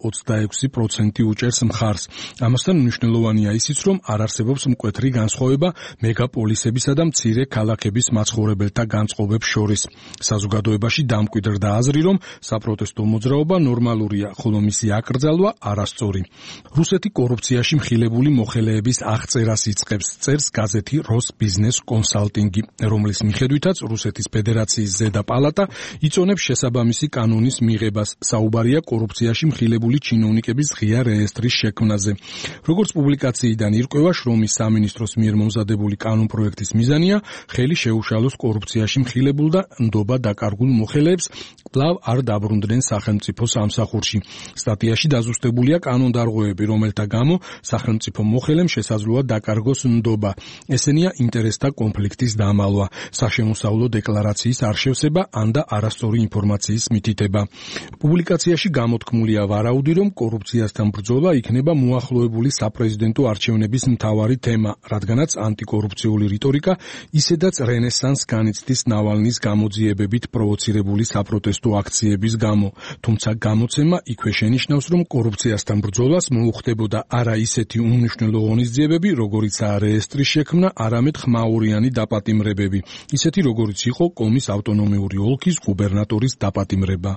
26% უჭერს მხარს. ამასთან მნიშვნელოვანია ისიც, რომ არ არსებობს მკვეთრი განსხვავება მეგაპოლისებისა და მცირე ქალაქების მაცხოვრებელთა განწყობებს შორის. საზოგადოებაში დამკვიდრდა აზრი, რომ საპროტესტო მოძრაობა ნორმალურია, ხოლო მისი აკრძალვა არასწორი. რუსეთი კორუფციაში მხილებული მოხელეების აღწერას იწყებს, წერს გაზეთი როს ბიზნეს კონსალტინგი, რომლის მიხედვითაც რუსეთის ფედერაციის ზედა პალატა იწონებს შესაბამისი კანონის მიღებას. საუბარია კორუფციაში მხილებული ჩინოვნიკების ღია რეესტრის შექმნაზე. როგორც პუბლიკაციიდან ირკვევა, შრომის სამინისტროს მიერ მომზადებული კანონპროექტის მიზანია ხელი შეუშალოს კორუფციაში მხილებულ და ნდობა დაკარგულ მოხელეებს კვლავ არ დაბრუნდნენ სახელმწიფო სამსახურში. სტატიაში დაზუსტებულია კანონდარღვევები, რომელთა გამო სახელმწიფო მოხელემ შესაძლოა დაკარგოს ნდობა. ესენია ინტერესთა კონფლიქტის დამალვა, საშემოსავლო დეკლარაციის არ შევსება ან და არასწორი ინფორმაციის მითითება. პუბლიკაციაში გამოთქმულია ვარაუდი, რომ კორუფციასთან ბრძოლა იქნება მოახლოებული საპრეზიდენტო არჩევნების მთავარი თემა, რადგანაც ანტიკორუფციული რიტორიკა ისედაც რენესანსს განიცდის ნავალნის გამოძიებებით პროვოცირებული საპროტესტო აქციების გამო. თუმცა გამოცემა იქვე შენიშნავს, რომ კორუფციასთან ბრძოლას მოუხდებოდა არა ისეთი უმნიშვნელო ღონისძიებები, როგორიცაა რეესტრის შექმნა, არამედ ხმაურიანი დაპატიმრებები, ისეთი როგორიც იყო კომის ავტონომიური ოლქის გუბერნატორის დაპატიმრება.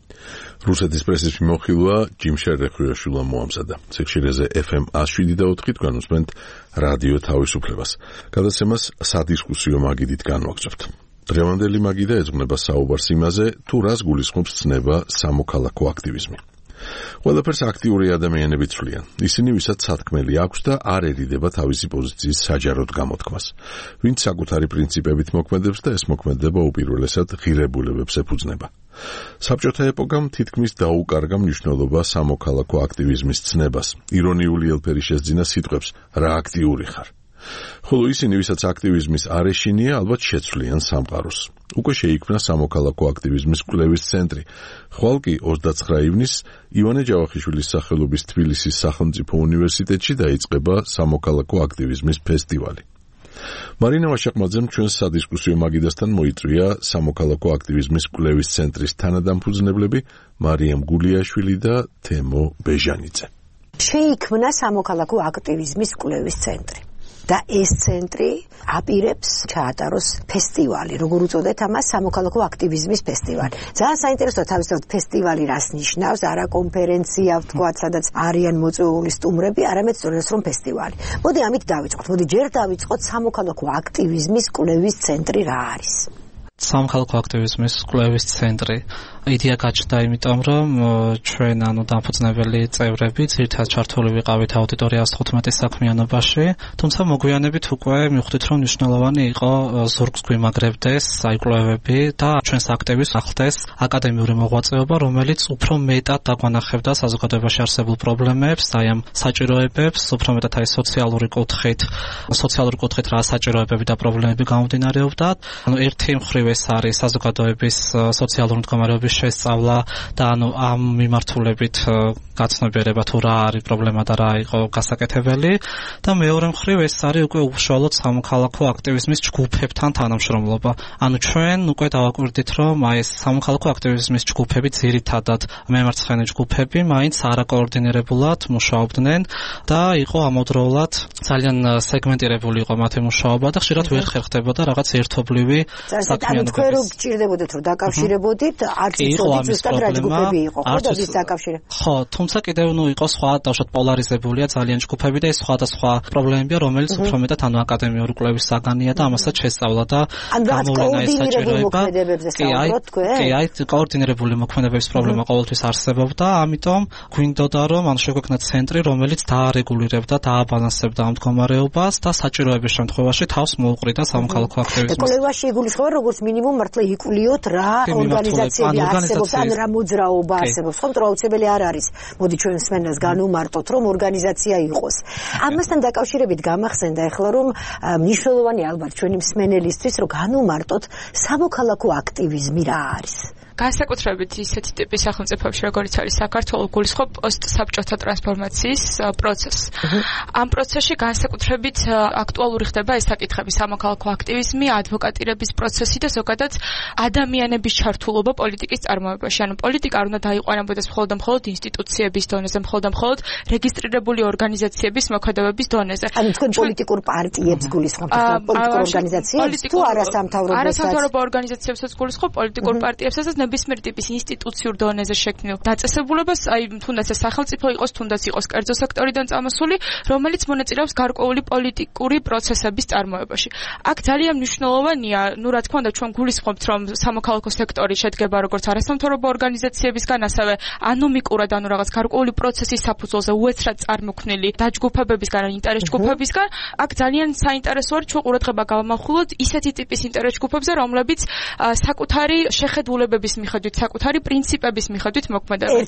რუსეთის პრესის მიმოხილვა ჯიმ შერეხიაშვილმა მოამზადა. სიხშირეზე FM 107.4 თქვენ უსმენთ რადიო თავისუფლებას. გადაცემას სადისკუსიო მაგიდით განვაგრძობთ. დღევანდელი მაგიდა ეძღვნება საუბარს იმაზე, თუ რას გულისხმობს ცნება სამოქალაქო აქტივიზმი. ყველაფერს აქტიური ადამიანები ცვლიან. ისინი, ვისაც სათქმელი აქვს და არ ერიდება თავისი პოზიციის საჯაროდ გამოთქმას. ვინც საკუთარი პრინციპებით მოქმედებს და ეს მოქმედება უპირველესად ღირებულებებს ეფუძნება. საბჭოთა ეპოქამ თითქმის დაუკარგა მნიშვნელობა სამოქალაქო აქტივიზმის ცნებას. ირონიული ელფერი შესძინა სიტყვებს რა აქტიური ხარ. ხოლო ისინი, ვისაც აქტივიზმის არ ეშინია, ალბათ შეცვლიან სამყაროს. უკვე შეიქმნა სამოქალაქო აქტივიზმის კვლევის ცენტრი. ხვალ კი 29 ივნისს ივანე ჯავახიშვილის სახელობის თბილისის სახელმწიფო უნივერსიტეტში დაიწყება სამოქალაქო აქტივიზმის ფესტივალი. მარინა ვაშაყმაძემ ჩვენს სადისკუსიო მაგიდასთან მოიწვია სამოქალაქო აქტივიზმის კვლევის ცენტრის თანადამფუძნებლები მარიამ გულიაშვილი და თემო ბეჟანიძე. შეიქმნა სამოქალაქო აქტივიზმის კვლევის ცენტრი. და ეს ცენტრი აპირებს ჩაატაროს ფესტივალი, როგორ უწოდეთ ამას, სამოქალაქო აქტივიზმის ფესტივალი. ძალიან საინტერესოა თავისთავად ფესტივალი რას ნიშნავს, არა კონფერენცია, ვთქვათ, სადაც არიან მოწვეული სტუმრები, არამედ სწორედ რომ ფესტივალი. მოდი ამით დავიწყოთ. მოდი ჯერ დავიწყოთ სამოქალაქო აქტივიზმის კვლევის ცენტრი რა არის. სამოქალაქო აქტივიზმის კვლევის ცენტრი იდეა გაჩნდა იმიტომ, რომ ჩვენ დამფუძნებელი წევრები ძირითადად ჩართული ვიყავით აუდიტორია 115 საქმიანობაში, თუმცა მოგვიანებით უკვე მივხვდით, რომ მნიშვნელოვანი იყო ზურგს გვიმაგრებდეს კვლევები და ჩვენს აქტივისტებს ახლდეს აკადემიური მოღვაწეობა, რომელიც უფრო მეტად დაგვანახებდა საზოგადოებაში არსებულ პრობლემებს, აი ამ საჭიროებებს, უფრო მეტად აი სოციალური კუთხით რა საჭიროებები და პრობლემები გამომდინარეობდა. ერთი მხრივ ეს არის საზოგადოების სოციალური მდგომარეობის შესწავლა და ამ მიმართულებით გაცნობიერება თუ რა არის პრობლემა და რა იყო გასაკეთებელი და მეორე მხრივ ეს არის უკვე უშუალოდ სამოქალაქო აქტივიზმის ჯგუფებთან თანამშრომლობა. ჩვენ უკვე დავაკვირდით, რომ აი ეს სამოქალაქო აქტივიზმის ჯგუფები ძირითადად მემარცხენე ჯგუფები მაინც არაკოორდინირებულად მუშაობდნენ და იყო ამავდროულად ძალიან სეგმენტირებული იყო მათი მუშაობა და ხშირად ვერ ხერხდებოდა რაღაც ერთობლივი საქმიანობა. თქვენ რო გჭირდებოდეთ რომ დაკავშირებოდით, არც იცოდით ზუსტად რა ჯგუფები იყო, ხო და ვის დაკავშირებთ? ხო, თუმცა კიდევ იყო სხვა დავშოთ პოლარიზებულია ძალიან ჯგუფები და ეს სხვადასხვა პრობლემებია, რომელიც უფრო მეტად აკადემიური კვლევის საგანია და ამასაც შესწავლა და გამოვლენა ეს საჭიროება. კი, კოორდინირებული მოქმედებების პრობლემა ყოველთვის არსებობდა, ამიტომ გვინდოდა რომ შეგვექნა ცენტრი, რომელიც დაარეგულირებდა, დააბალანსებდა ამ მდგომარეობას და საჭიროების შემთხვევაში თავს მოუყრიდა სამოქალაქო აქტივიზმს. კვლევაში იგულისხმება როგორც მინიმუმ მართლა იკულიოთ რა ორგანიზაციები არსებობს, ან რა მოძრაობა არსებობს. ხომ აუცილებელი არ არის. მოდი ჩვენ მსმენელს განვმარტოთ, რომ ორგანიზაცია იყოს. ამასთან დაკავშირებით გამახსენდა ახლა, რომ მნიშვნელოვანი ალბათ ჩვენი მსმენელისთვის, რომ განვმარტოთ სამოქალაქო აქტივიზმი რა არის. განსაკუთრებით ისეთი ტიპის სახელმწიფოებში, როგორიც არის საქართველო, გულისხმობ პოსტსაბჭოთა ტრანსფორმაციის პროცესს. ამ პროცესში განსაკუთრებით აქტუალური ხდება ეს საკითხები, სამოქალაქო აქტივიზმი, ადვოკატირების პროცესი და ზოგადად ადამიანების ჩართულობა პოლიტიკის წარმოებაში. ანუ პოლიტიკა არ უნდა დაიყვანებოდეს მხოლოდ ინსტიტუციების დონეზე, მხოლოდ რეგისტრირებული ორგანიზაციების მოქმედებების დონეზე. ანუ თქვენ პოლიტიკურ პარტიებს გულისხმობთ, პოლიტიკურ ორგანიზაციებს თუ არასამთავრობო ორგანიზაციებსაც გულისხმობ, პოლიტიკურ პარტიებსაც და ნებისმიერ ტიპის ინსტიტუციურ დონეზე შექმნილ დაწესებულებას, აი თუნდაც ეს სახელმწიფო იყოს, თუნდაც იყოს კერძო სექტორიდან წამოსული, რომელიც მონაწილეობს გარკვეული პოლიტიკური პროცესების წარმოებაში. აქ ძალიან მნიშვნელოვანია, რა თქმა უნდა, ჩვენ გულისხმობთ, რომ სამოქალაქო სექტორი შედგება როგორც არასამთავრობო ორგანიზაციებისგან, ასევე ანომიკურად, რაღაც გარკვეული პროცესის საფუძველზე უეცრად წარმოქმნილი დაჯგუფებებისგან, ინტერეს ჯგუფებისგან. აქ ძალიან საინტერესოა ჩვენ ყურადღება გავამახვილოთ ისეთი ტიპის ინტერეს ჯგუფებზე, რომლებიც საკუთარი შეხედულებების მიხედვით, საკუთარი პრინციპების მიხედვით მოქმედებენ.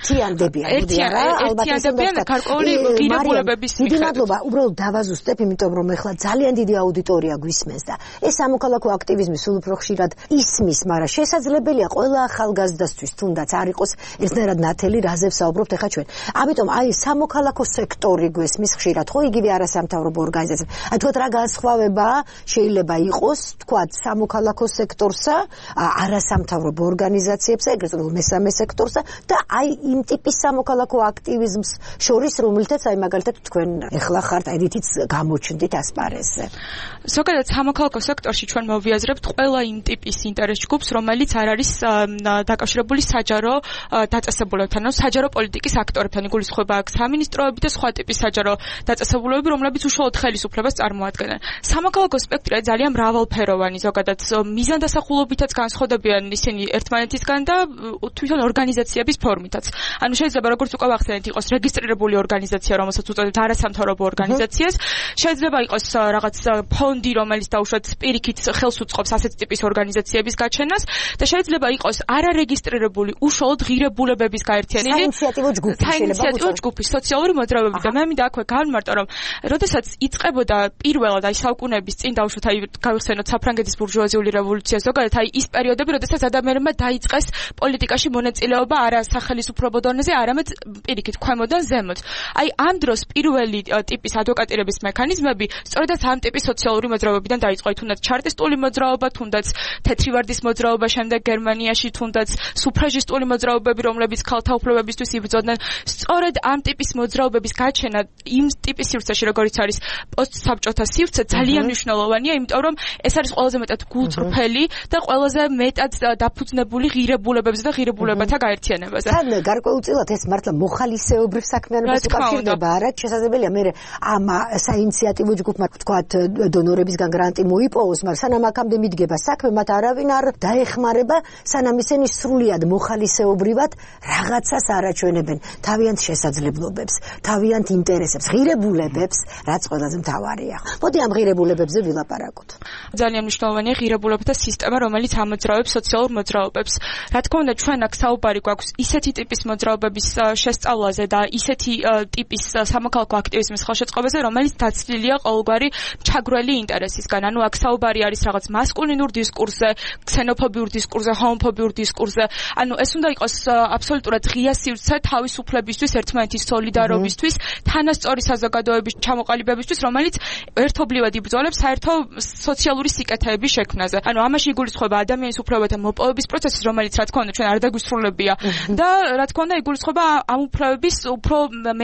ერთიანდებიან გარკვეული ღირებულებების მიხედვით. დიდი მადლობა, უბრალოდ დავაზუსტებ, იმიტომ რომ ეხლა ძალიან დიდი აუდიტორია გვისმენს და ეს სამოქალაქო აქტივიზმი სულ უფრო ხშირად ისმის, მაგრამ შესაძლებელია ყველა ახალგაზრდასთვის თუნდაც არ იყოს ერთნაირად ნათელი, რაზე ვსაუბრობთ ახლა ჩვენ. ამიტომ აი სამოქალაქო სექტორი გვესმის ხშირად, ხო იგივე არასამთავრობო ორგანიზაციები. აი თქვათ რა განსხვავება შეიძლება იყოს, თქვათ სამოქალაქო სექტორსა, არასამთავრობო ორგანიზაციებსა, ეგრეთ წოდებული მესამე სექტორსა და აი იმ ტიპის სამოქალაქო აქტივიზმს შორის, რომელთაც აი მაგალითად თქვენ ეხლა ხართ ერთიც გამოჩნდით ასპარეზზე. ზოგადად სამოქალაქო სექტორში ჩვენ მოვიაზრებთ ყველა იმ ტიპის ინტერეს ჯგუფს, რომელიც არ არის დაკავშირებული საჯარო დაწესებულებთან, ანუ საჯარო პოლიტიკის აქტორებთან. იგულისხმება აქ სამინისტროები და სხვა ტიპის საჯარო დაწესებულებები, რომლებიც უშუალოდ ხელისუფლებას წარმოადგენენ. სამოქალაქო სპექტრი ძალიან მრავალფეროვანი, ზოგადად მიზანდასახულობითაც განსხვავდებიან ისინი ერთმანეთისგან და თვითონ ორგანიზაციების ფორმითაც. ანუ შეიძლება როგორც უკვე ვახსენეთ, იყოს რეგისტრირებული ორგანიზაცია, რომელსაც უწოდებთ არასამთავრობო ორგანიზაციას, შეიძლება იყოს რაღაც ფონდი, რომელიც დაუშვათ პირიქით ხელს უწყობს ასეთ ტიპის ორგანიზაციების გაჩენას და შეიძლება იყოს არარეგისტრირებული უშუალოდ ღირებულებების გაერთიანებული საინიციატივო ჯგუფი, სოციალური მოძრაობები და მე მინდა აქვე გავიმარტო, რომ როდესაც იწყებოდა პირველად აი საუკუნეების წინ დაუშვათ აი გავიხსენოთ საფრანგეთის ბურჟუაზიული რევოლუცია, ზოგადად აი ის პერიოდები, როდესაც ადამიანებმა დაიწყეს მიიღეს პოლიტიკაში მონაწილეობა არა სახელმწიფო დონეზე, არამედ პირიქით ქვემოდან ზემოთ. აი ამ დროს პირველი ტიპის ადვოკატირების მექანიზმები სწორედაც ამ ტიპის სოციალური მოძრაობებიდან დაიწყო, თუნდაც ჩარტისტული მოძრაობა, თუნდაც თეთრი ვარდის მოძრაობა, შემდეგ გერმანიაში თუნდაც სუფრაჟისტული მოძრაობები, რომლებიც ქალთა უფლებებისთვის იბრძოდნენ. სწორედ ამ ტიპის მოძრაობების გაჩენა იმ ტიპის სივრცეში, როგორიც არის პოსტსაბჭოთა სივრცე, ძალიან მნიშვნელოვანია, იმიტომ რომ ეს არის ყველაზე მეტად გულწრფელი და ყველაზე მეტად დაფუძნებული ღირებულებებზე და ღირებულებათა გაერთიანებაზე. სანამ გარკვეულწილად ეს მართლა მოხალისეობრივ საქმიანობას უკავშირდება, არა? შესაძლებელია მე ამ საინიციატივო ჯგუფმა ვთქვათ დონორებისგან გრანტი მოიპოვოს, მაგრამ სანამ აქამდე მიდგება საქმე, მათ არავინ არ დაეხმარება, სანამ ისინი სრულიად მოხალისეობრივად რაღაცას არაჩვენებენ თავიანთ შესაძლებლობებს, თავიანთ ინტერესებს, ღირებულებებს, რაც ყველაზე მთავარია. მოდი ამ ღირებულებებზე ვილაპარაკოთ. ძალიან მნიშვნელოვანია ღირებულებათა სისტემა, რომელიც ამოძრავებს სოციალურ მოძრაობებს. რა თქმა უნდა, ჩვენ აქ საუბარი გვაქვს ისეთი ტიპის მოძრაობების შესწავლაზე და ისეთი ტიპის სამოქალაქო აქტივიზმის ხელშეწყობაზე, რომელიც დაცლილია ყოველგვარი ჩაგვრელი ინტერესისგან. ანუ აქ საუბარი არის რაღაც მასკულინურ დისკურსზე, ქსენოფობიურ დისკურსზე, ჰომოფობიურ დისკურსზე. ანუ ეს უნდა იყოს აბსოლუტურად ღია სივრცე თავისუფლებისთვის, ერთმანეთის სოლიდარობისთვის, თანასწორი საზოგადოების ჩამოყალიბებისთვის, რომელიც ერთობლივად იბრძოლებს საერთო სოციალური სიკეთეების შექმნაზე. ანუ ამაში იგულისხმება ადამიანის უფლებათა მოპოვების პროცესი, რომელიც რა თქმა უნდა ჩვენ არ დაგვისრულებია და რა თქმა უნდა იგულისხმება ამ უფლებების უფრო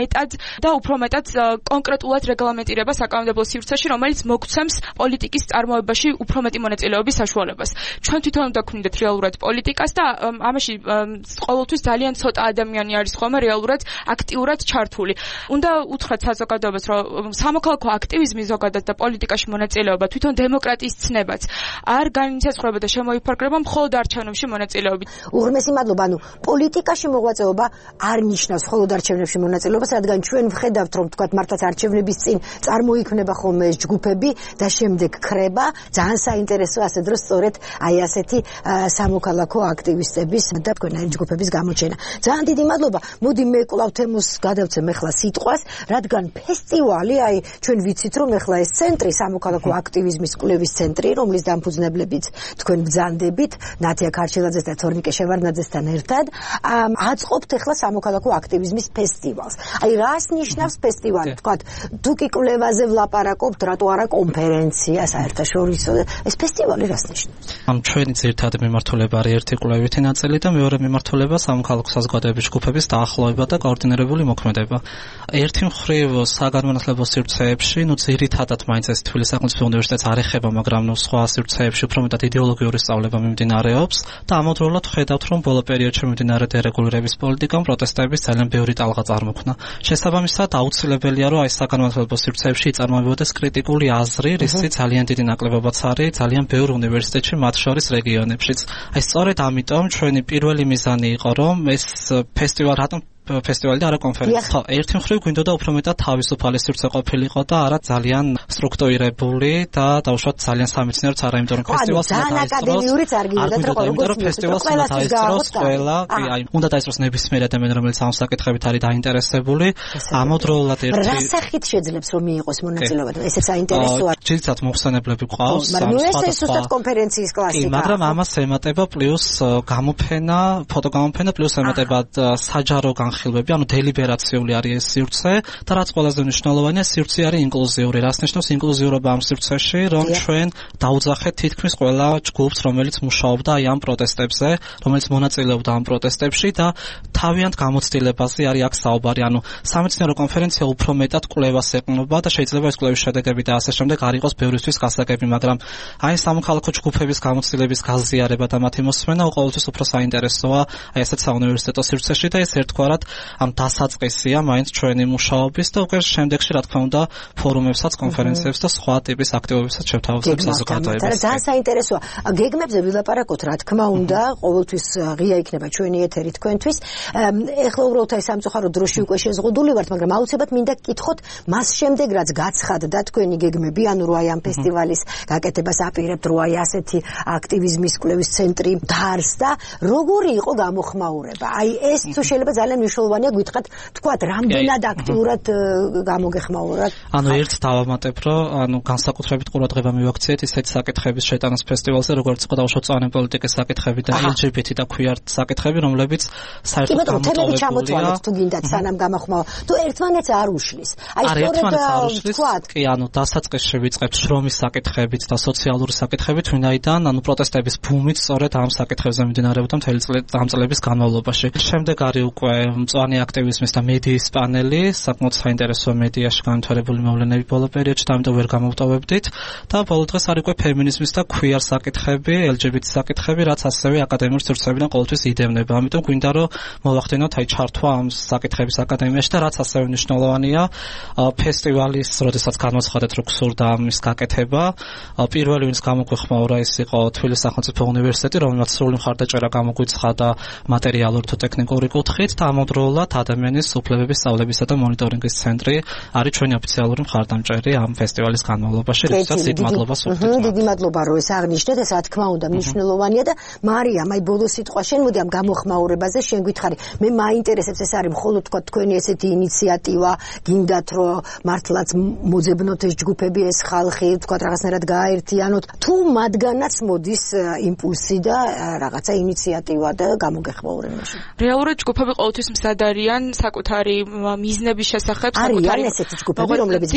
მეტად კონკრეტულად რეგლამენტირება საკანონმდებლო სივრცეში, რომელიც მოგცემს პოლიტიკის წარმოებაში უფრო მეტი მონაწილეობის საშუალებას. ჩვენ თვითონ უნდა გვქონდეთ რეალურად პოლიტიკას და ამაში ყოველთვის ძალიან ცოტა ადამიანი არის ხოლმე რეალურად აქტიურად ჩართული. უნდა უთხრათ საზოგადოებას, რომ სამოქალაქო აქტივიზმი ზოგადად და პოლიტიკაში მონაწილეობა თვითონ დემოკრატიის ცნებაც არ განიცეცხლება და შემოიფარგლება მხოლოდ არჩევნებში მონაწილეობით. უღრმესი მადლობა. ანუ პოლიტიკაში მოღვაწეობა არ ნიშნავს მხოლოდ არჩევნებში მონაწილეობას, რადგან ჩვენ ვხედავთ, რომ თქვათ მართლაც არჩევნების წინ წარმოიქმნება ხოლმე ეს ჯგუფები და შემდეგ ქრება. ძალიან საინტერესოა ასე დროს სწორედ აი ასეთი სამოქალაქო აქტივისტების და თქვენაირი ჯგუფების გამოჩენა. ძალიან დიდი მადლობა. მოდი მე კვლავ თემოს გადავცემ ახლა სიტყვას, რადგან ფესტივალი, აი ჩვენ ვიცით, რომ ახლა ეს ცენტრი, სამოქალაქო აქტივიზმის კვლევის ცენტრი, რომლის დამფუძნებლებიც თქვენ ბრძანდებით, ნათია ქარჩელაძეს და თორნიკე შევარდნაძესთან ერთად, აწყობთ ახლა სამოქალაქო აქტივიზმის ფესტივალს. აი რას ნიშნავს ფესტივალი? თქვათ, თუ კი კვლევაზე ვლაპარაკობთ, რატო არა კონფერენცია საერთაშორისო? ეს ფესტივალი რას ნიშნავს? ჩვენი ძირითადი მიმართულება არის ერთი კვლევითი ნაწილი და მეორე მიმართულება სამოქალაქო საზოგადოების ჯგუფების დაახლოება და კოორდინირებული მოქმედება. ერთი მხრივ საგანმანათლებლო სივრცეებში, ძირითადად მაინც ეს თბილისის სახელმწიფო უნივერსიტეტს არ ეხება, მაგრამ სხვა სივრცეებში უფრო მეტად იდეოლოგიური სწავლება მიმდინარეობს და ამავდროულად ხედავთ, რომ ბოლო პერიოდში მიმდინარე დერეგულირების პოლიტიკამ პროტესტების ძალიან ბევრი ტალღა წარმოქმნა. შესაბამისად, აუცილებელია, რომ აი საგანმანათლებლო სივრცეებში იწარმოებოდეს კრიტიკული აზრი, რისიც ძალიან დიდი ნაკლებობაც არის ძალიან ბევრ უნივერსიტეტში, მათ შორის რეგიონებშიც. აი სწორედ ამიტომ ჩვენი პირველი მიზანი იყო, რომ ეს ფესტივალი და არა კონფერენცია. ხო, ერთი მხრივ გვინდოდა უფრო მეტად თავისუფალი სივრცე ყოფილიყო და არა ძალიან სტრუქტურირებული და დაუშვათ ძალიან სამეცნიეროც არა, იმიტომ რომ ფესტივალს უნდა აკადემიურიც არ გინდათ, რომ ფესტივალს უნდა დაესწროს ყველა, აი, უნდა დაესწროს ნებისმიერ ადამიანი, რომელიც ამ საკითხებით არის დაინტერესებული. ამავდროულად ერთი რა სახით შეძლებს რომ მიიღოს მონაწილეობა? ესეც საინტერესოა. ძირითადად მოხსენებლები ყავს. მაგრამ ეს ზუსტად კონფერენციის კლასიკაა. მაგრამ ამას ემატება პლუს გამოფენა, ფოტოგამოფენა პლუს ემატება საჯარო განხილვები, ანუ დელიბერაციული არის ეს სივრცე და რაც ყველაზე მნიშვნელოვანია, სივრცე არის ინკლუზიური. რას ნიშნავს ინკლუზიურობა ამ სივრცეში, რომ ჩვენ დაუძახეთ თითქმის ყველა ჯგუფს, რომელიც მუშაობდა აი ამ პროტესტებზე, რომელიც მონაწილეობდა ამ პროტესტებში და თავიანთ გამოცდილებაზე არის აქ საუბარი. ანუ სამეცნიერო კონფერენცია უფრო მეტად კვლევას ეყრდნობა და შეიძლება ეს კვლევის შედეგები და ასე შემდეგ არ იყოს ბევრისთვის გასაგები, მაგრამ აი სამოქალაქო ჯგუფების გამოცდილების გაზიარება და მათი მოსმენა ყოველთვის უფრო საინტერესოა აი ესეთ საუნივერსიტეტო სივრცეში და ეს ერთგვარად ამ დასაწყისია მაინც ჩვენი მუშაობის და უკვე შემდეგში რა თქმა უნდა ფორუმებსაც, კონფერენციებს და სხვა ტიპის აქტივობებსაც შევთავაზებს საზოგადოებას. ძალიან საინტერესოა. გეგმებზე ვილაპარაკოთ, რა თქმა უნდა, ყოველთვის ღია იქნება ჩვენი ეთერი თქვენთვის. ეხლა უბრალოდ აი სამწუხაროდ დროში უკვე შეზღუდული ვართ, მაგრამ აუცილებლად მინდა გკითხოთ მას შემდეგ რაც გაცხადდა თქვენი გეგმები, ანუ რო აი ამ ფესტივალის გაკეთებას აპირებთ, რო აი ასეთი აქტივიზმის კვლევის ცენტრი დაარსდა, როგორი იყო გამოხმაურება? აი ეს თუ შეიძლება ძალიან მნიშვნელოვანია გითხრათ თქვათ რამდენად აქტიურად გამოგეხმაურათ. ანუ ერთ დავამატებ, რომ განსაკუთრებით ყურადღება მივაქციეთ ისეთ საკითხების შეტანას ფესტივალზე, როგორც იყო დაუშვათ წვანე პოლიტიკის საკითხები და LGBT და queer საკითხები, რომლებიც საერთოდ გამოტოვებულია. თუ გინდათ სანამ გამახმაო, თუ ერთმანეთს არ უშლის. აი სწორედ თქვათ, კი, დასაწყისში ვიწყებთ შრომის საკითხებით და სოციალური საკითხებით, ვინაიდან პროტესტების ბუმით სწორედ ამ საკითხებზე მიმდინარეობდა მთელი წლების განმავლობაში. შემდეგ არის უკვე მწვანე აქტივიზმის და მედიის პანელი, საკმაოდ საინტერესო მედიაში განვითარებული მოვლენები ბოლო პერიოდში, ამიტომ ვერ გამოვტოვებდით და ბოლო დღეს არის უკვე ფემინიზმის და queer საკითხები, LGBT საკითხები, რაც ასევე აკადემიური სივრცეებიდან ყოველთვის იდევნება. ამიტომ გვინდა რომ მოვახდინოთ აი ჩართვა ამ საკითხების აკადემიაში და რაც ასევე მნიშვნელოვანია, ფესტივალის, როდესაც განვაცხადეთ, რომ გსურდა ამის გაკეთება, პირველი ვინც გამოგვეხმაურა ის იყო თბილისის სახელმწიფო უნივერსიტეტი, რომელმაც სრული მხარდაჭერა გამოგვიცხადა მატერიალური თუ ტექნიკური კუთხით და ამავდროულად ადამიანის უფლებების სწავლებისა და მონიტორინგის ცენტრი არის ჩვენი ოფიციალური მხარდამჭერი ამ ფესტივალის განმავლობაში. როდესაც დიდ მადლობას ვუხდით. დიდი მადლობა რომ ეს აღნიშნეთ, ეს რა თქმა უნდა მნიშვნელოვანია და მარიამ, აი ბოლო სიტყვა შენ მოდი ამ გამოხმაურებაზე შენ გითხარი. მე მაინტერესებს ეს არის მხოლოდ თქვა თქვენი ესეთი ინიციატივა, გინდათ რომ მართლაც მოძებნოთ ეს ჯგუფები, ეს ხალხი, თქვა რაღაცნაირად გააერთიანოთ, თუ მათგანაც მოდის იმპულსი და რაღაცა ინიციატივა და გამოგეხმაურებაში. რეალურად ჯგუფები ყოველთვის მზად არიან საკუთარი მიზნების შესახებ, საკუთარი ესეთი ჯგუფები, რომლებიც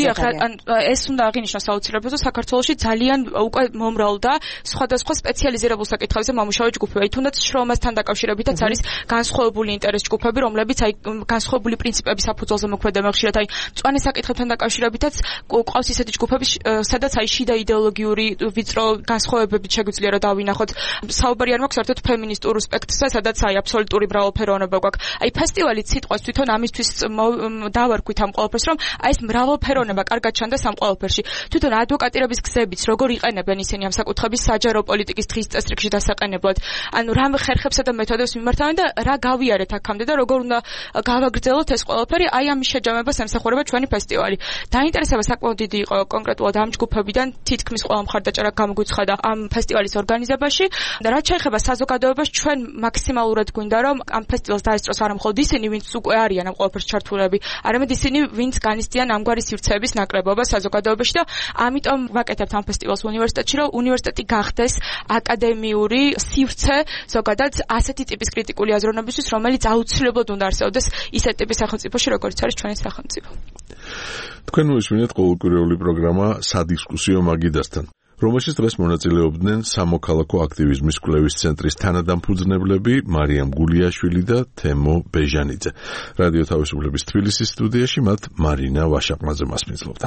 ეს უნდა აღინიშნოს აუცილებლად, რომ საქართველოში ძალიან უკვე მომრავლდა სხვადასხვა სპეციალიზირებულ საკითხებზე მომუშავე ჯგუფები. აი თუნდაც შრომასთან დაკავშირებითაც არის განსხვავებული ინტერეს ჯგუფები, რომლებიც აი განსხვავებული პრინციპების საფუძველზე მოქმედებენ. ხშირად აი მწვანე საკითხებთან დაკავშირებითაც ყავს ისეთი ჯგუფები, სადაც აი შიდა იდეოლოგიური ვიწრო განსხვავებებით შეგვიძლია რომ დავინახოთ. საუბარი არ მაქვს საერთოდ ფემინისტურ სპექტრზე, სადაც აი აბსოლუტური მრავალფეროვნება გვაქვს. აი ფესტივალით სიტყვას თვითონ ამისთვის დავარქვით ამ ყველაფერს, რომ აი ეს მრავალფეროვნება კარგად ჩანდეს ამ ყველაფერში. თვითონ ადვოკატირების გზებიც როგორ იყენებენ ისინი ამ საკითხების საჯარო პოლიტიკის დღის წესრიგში დასაყენებლად. ანუ რა ხერხებსა და მეთოდებს მიმართავენ და რა გავიარეთ აქამდე და როგორ უნდა გავაგრძელოთ ეს ყველაფერი, აი ამის შეჯამებას ემსახურება ჩვენი ფესტივალი. დაინტერესება საკმაოდ დიდი იყო კონკრეტულად ამ ჯგუფებიდან, თითქმის ყველა მხარდაჭერა გამოგვიცხადა ამ ფესტივალის ორგანიზებაში და რაც შეეხება საზოგადოებას, ჩვენ მაქსიმალურად გვინდა რომ ამ ფესტივალს დაესწროს არა მხოლოდ ისინი, ვინც უკვე არიან ამ ყველაფერში ჩართულები, არამედ ისინი, ვინც განიცდიან ამგვარი სივრცეების ნაკლებობა საზოგადოებაში და ამიტომ ვაკეთებთ ამ ფესტივალს უნივერსიტეტში, რომ უნივერსიტეტი გახდეს აკადემიური სივრცე ზოგადად ასეთი ტიპის კრიტიკული აზროვნებისთვის, რომელიც აუცილებლად უნდა არსებობდეს ისეთ ტიპის სახელმწიფოში, როგორც არის ჩვენი სახელმწიფო. თქვენ მოისმინეთ ყოველკვირეული პროგრამა სადისკუსიო მაგიდასთან, რომელშიც დღეს მონაწილეობდნენ სამოქალაქო აქტივიზმის კვლევის ცენტრის თანადამფუძნებლები მარიამ გულიაშვილი და თემო ბეჟანიძე. რადიო თავისუფლების თბილისის სტუდიაში მათ მარინა ვაშაყმაძე მასპინძლობდა.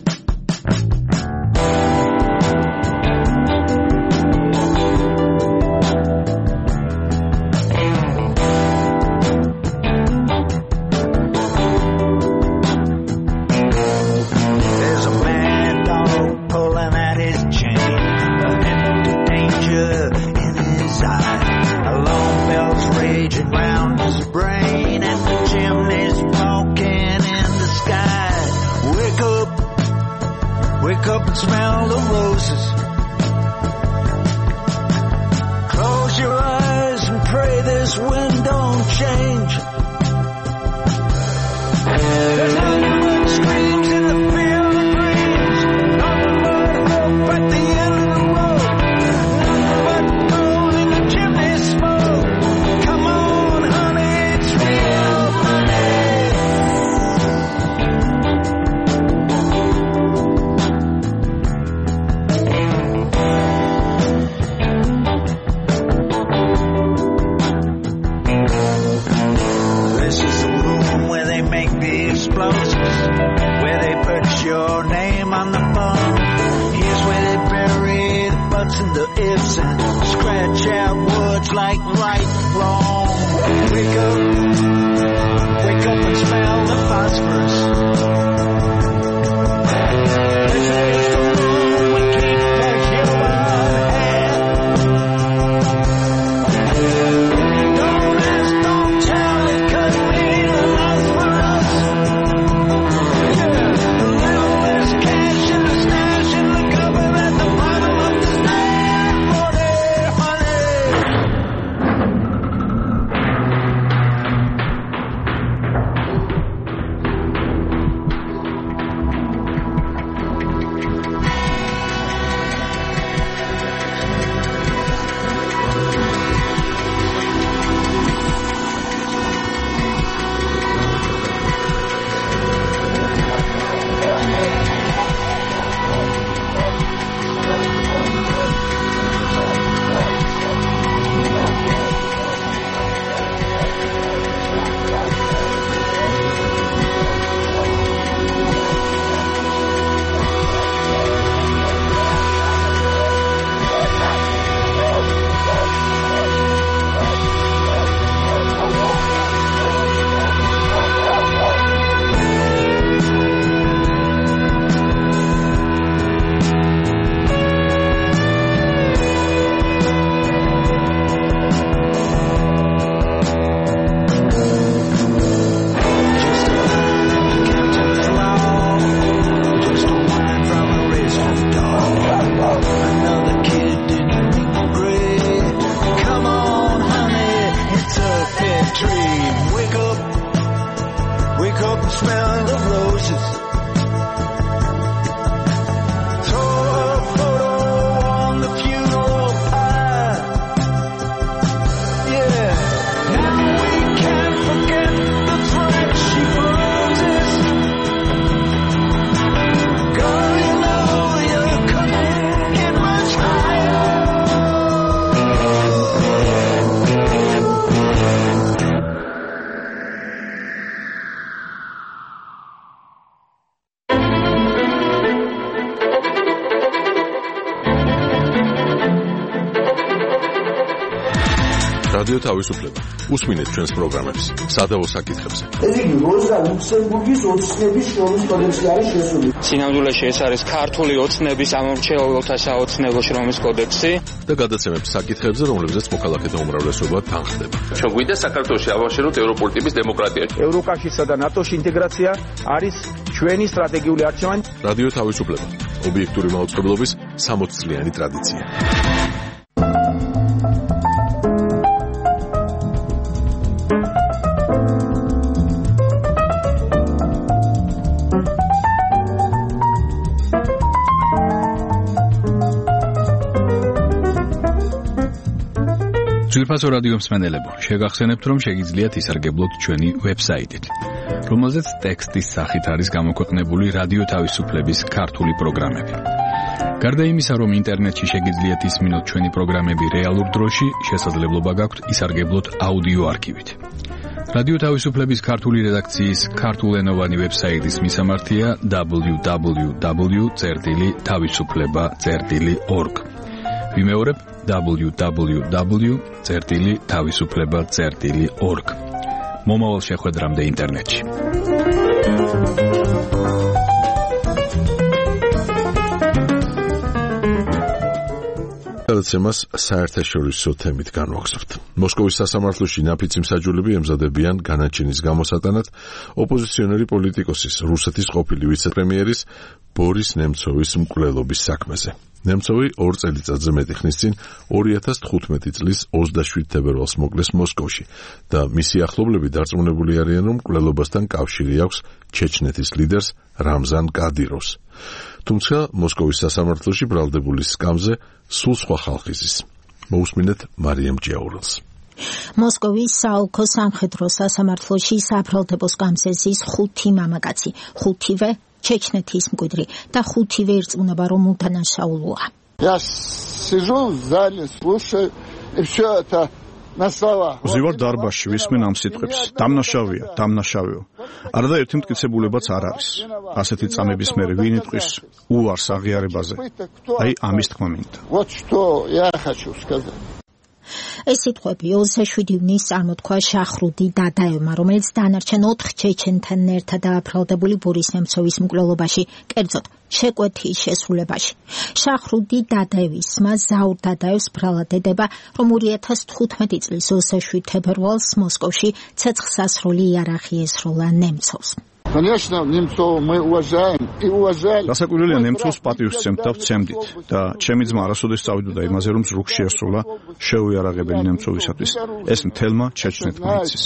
Up and smell the roses. Close your eyes and pray this wind don't change. There's nothing but screams in the field of dreams. Nothing but hope at the end of the road. Nothing but gold in the chimney smoke. Come on, honey, it's real money. Where they put your name on the phone. Here's where they bury the buts and the ifs and scratch out words like right and wrong. Wake up and smell the phosphorus. dead dream. Wake up and smell the roses. Throw a photo on the funeral pile. Yeah, now we can't forget the threat she poses. Girl, you know you couldn't get much higher. რადიო თავისუფლება. უსმინეთ ჩვენს პროგრამებს სადავო საკითხებზე. ეს იგი როზა ლუქსემბურგის ოცნების შრომის კოდექსი არის შესული. სინამდვილეში ეს არის ქართული ოცნების ამომრჩეველთა საოცნებო შრომის კოდექსი და გადაცემებს საკითხებზე, რომლებზეც მოქალაქეთა უმრავლესობა თანხდება. ჩვენ გვინდა საქართველოში ავაშენოთ ევროპული ტიპის დემოკრატია. ევროკავშირსა და ნატოში ინტეგრაცია არის ჩვენი სტრატეგიული არჩევანი. რადიო თავისუფლება. ობიექტური მაუწყებლობის 60 წლიანი ტრადიცია. ძვირფასო რადიო მსმენელებო, შეგახსენებთ, რომ შეგიძლიათ ისარგებლოთ ჩვენი ვებსაიტით, რომელზეც ტექსტის სახით არის გამოქვეყნებული რადიო თავისუფლების ქართული პროგრამები. გარდა იმისა, რომ ინტერნეტში შეგიძლიათ ისმინოთ ჩვენი პროგრამები რეალურ დროში, შესაძლებლობა გაქვთ ისარგებლოთ აუდიო არქივით. რადიო თავისუფლების ქართული რედაქციის ქართულენოვანი ვებსაიტის მისამართია www.tavisufleba.org. ვიმეორებ www.tavisufleba.org. მომავალ შეხვედრამდე ინტერნეტში. გადაცემას საერთაშორისო თემით განვაგზავნებთ. მოსკოვის სასამართლოში ნაფიცი მსაჯულები ემზადებიან განაჩენის გამოსატანად ოპოზიციონერი პოლიტიკოსის, რუსეთის ყოფილი ვიცე-პრემიერის ბორის ნემცოვის მკვლელობის საქმეზე. ნემცოვი 2 წელიწადზე მეტი ხნის წინ 2015 წლის 27 თებერვალს მოკლეს მოსკოვში და მისი ახლობლები დარწმუნებული არიან, რომ მკვლელობასთან კავშირი აქვს ჩეჩნეთის ლიდერს რამზან კადილოვს. თუმცა მოსკოვის სასამართლოში ბრალდებული სკამზე სულ სხვა ხალხი ზის. მოусმინეთ მარიამ ჯიაურელს. მოსკოვის საოლქო სამხედრო სასამართლოში საბრალდებო სკამზე ზის 5 მამაკაცი, 5-ვე ჩეჩნეთის მკვიდრი და 5-ვე ირწმუნება, რომ უდანაშაულოა. Я сижу в зале, слушаю, и все это на словах. ვზივარ დარბაზში, ვისმენ ამ სიტყვებს. დამნაშავეო. არადა ერთი მტკიცებულებაც არ არის. ასეთი წამების მერე ვინ იტყვის უარს აღიარებაზე? აი ამის თქმა მინდა. Вот что я хочу сказать. ეს სიტყვები 27 ივნისს წარმოთქვა შახრუდი დადაევმა, რომელიც დანარჩენ 4 ჩეჩენთან ერთად დააფრალდებული ბორის ნემცოვის მკვლელობაში, კერძოდ შეკვეთის შესრულებაში. შახრუდი დადაევის ძმა ზაურ დადაევს ბრალად ედება, რომ 2015 წლის 27 თებერვალს მოსკოვში ცეცხლსასროლი იარაღი ესროლა ნემცოვს. Конечно, Немцова мы уважаем и уважали. გასაკვირველია, ნემცოვს პატივს ვცემთ და ვცემდით და ჩემი ძმა არასოდეს წავიდოდა იმაზე, რომ ზრუხ შეესრულა შეუიარაღებელი ნემცოვისათვის. ეს მთელმა ჩეჩნეთმა იცის.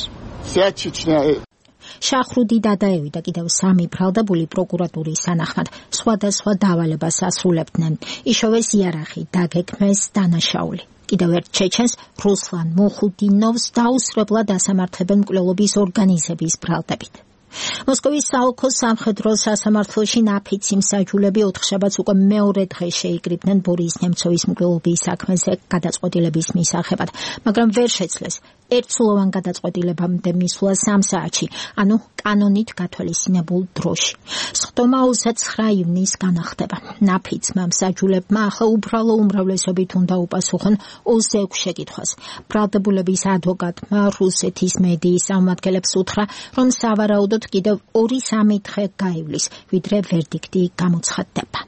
შახრუდი დადაევი და კიდევ 3 ბრალდებული პროკურატურის თანახმად სხვადასხვა დავალებას ასრულებდნენ. იშოვეს იარაღი, დაგეგმეს დანაშაული. კიდევ ერთ ჩეჩენს, რუსლან მუხუდინოვს დაუსწრებლად ასამართლებენ მკვლელობის ორგანიზების ბრალდებით. მოსკოვის საოლქო სამხედრო სასამართლოში ნაფიცი მსაჯულები 4 შაბათს უკვე მეორე დღეს შეიკრიბნენ ბორის ნემცოვის მკვლელობის საქმეზე გადაწყვეტილების მისაღებად, მაგრამ ვერ შეძლეს ერთსულოვან გადაწყვეტილებამდე მისვლა 3 საათში, ანუ კანონით გათვალისწინებულ დროში. სხდომა 29 ივნისს განახდება. ნაფიცმა მსაჯულებმა ახლა უბრალო უმრავლესობით უნდა უპასუხონ 26 შეკითხვას. ბრალდებულების ადვოკატმა რუსეთის მედიის წარმომადგენლებს უთხრა, რომ სავარაუდოდ კიდევ 2-3 დღე გაივლის, ვიდრე ვერდიქტი გამოცხადდება.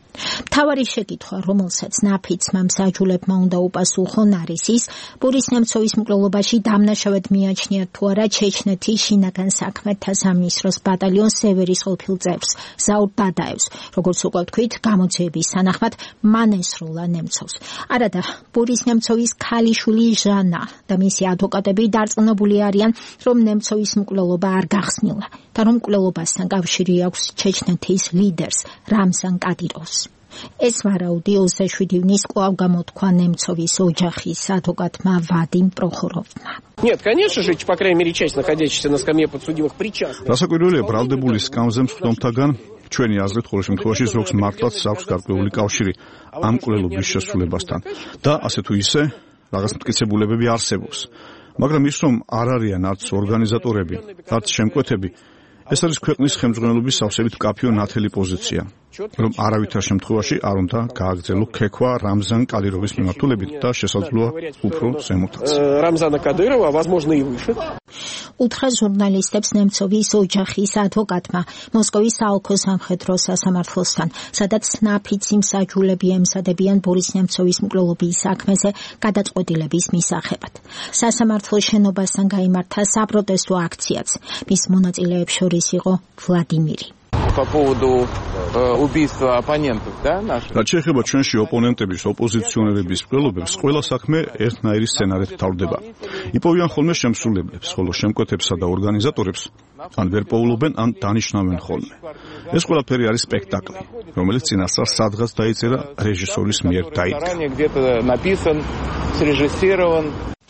მთავარი შეკითხვა, რომელსაც ნაფიცმა მსაჯულებმა უნდა უპასუხონ, არის ის, ბორის ნემცოვის მკვლელობაში დამნაშავედ მიაჩნიათ თუ არა ჩეჩნეთის შინაგან საქმეთა სამინისტროს ბატალიონს სევერის ოლქილ წევრს, ზაურ დადაევს, როგორც უკვე ვთქვით, გამოძიების სანახმად მან ესროლა ნემცოვს. არადა, ბორის ნემცოვის ქალიშვილი ჟანა და მისი ადვოკატები დარწმუნებული არიან, რომ ნემცოვის მკვლელობა არ გახსნილა და რომ მკვლელობასთან კავშირი აქვს ჩეჩნეთის ლიდერს რამზან კადიროვს. ეს ვარაუდი 27 ივნისს კვლავ გამოთქვა ნემცოვის ოჯახის ადვოკატმა ვადიმ პროხოროვმა. Нет, конечно же, по крайней мере, часть находящихся на скамье подсудимых причастна. Რასაკვირველია, ბრალდებული სკამზე მსხდომთაგან ჩვენი აზრით ყოველ შემთხვევაში ზოგს მართლაც აქვს გარკვეული კავშირი ამ მკვლელობის შესრულებასთან და ასე თუ ისე რაღაც მტკიცებულებები არსებობს. მაგრამ ის რომ არ არიან არც ორგანიზატორები, არც შემკვეთები, ეს არის ქვეყნის ხელმძღვანელობის სავსებით მკაფიო ნათელი პოზიცია, რომ არავითარ შემთხვევაში არ უნდა გააგრძელო ქექვა რამზან კადიროვის მიმართულებით და შესაძლოა უფრო ზემოთაც. Рамзана Кадырова, возможно, и выше. უთხრა ჟურნალისტებს ნემცოვის ოჯახის ადვოკატმა მოსკოვის საოლქო სამხედრო სასამართლოსთან, სადაც ნაფიცი მსაჯულები ემსადებიან ბორის ნემცოვის მკვლელობის საქმეზე გადაწყვეტილების მისაღებად. სასამართლოს შენობასთან გაიმართა საპროტესტო აქციაც. მის მონაწილეებს შორის იყო ვლადიმირი. По поводу убийства оппонентов, да, наших? რაც შეეხება ჩვენში ოპონენტების, ოპოზიციონერების მკვლელობებს, ყველა საქმე ერთნაირი სცენარით თავდება. იპოვიან ხოლმე შემსრულებლებს, ხოლო შემკვეთებსა და ორგანიზატორებს ან ვერ პოულობენ, ან დანიშნავენ ხოლმე. ეს ყველაფერი არის სპექტაკლი, რომელიც წინასწარ სადღაც დაიწერა რეჟისორის მიერ დაიდგა. Где-то написан, срежиссирован.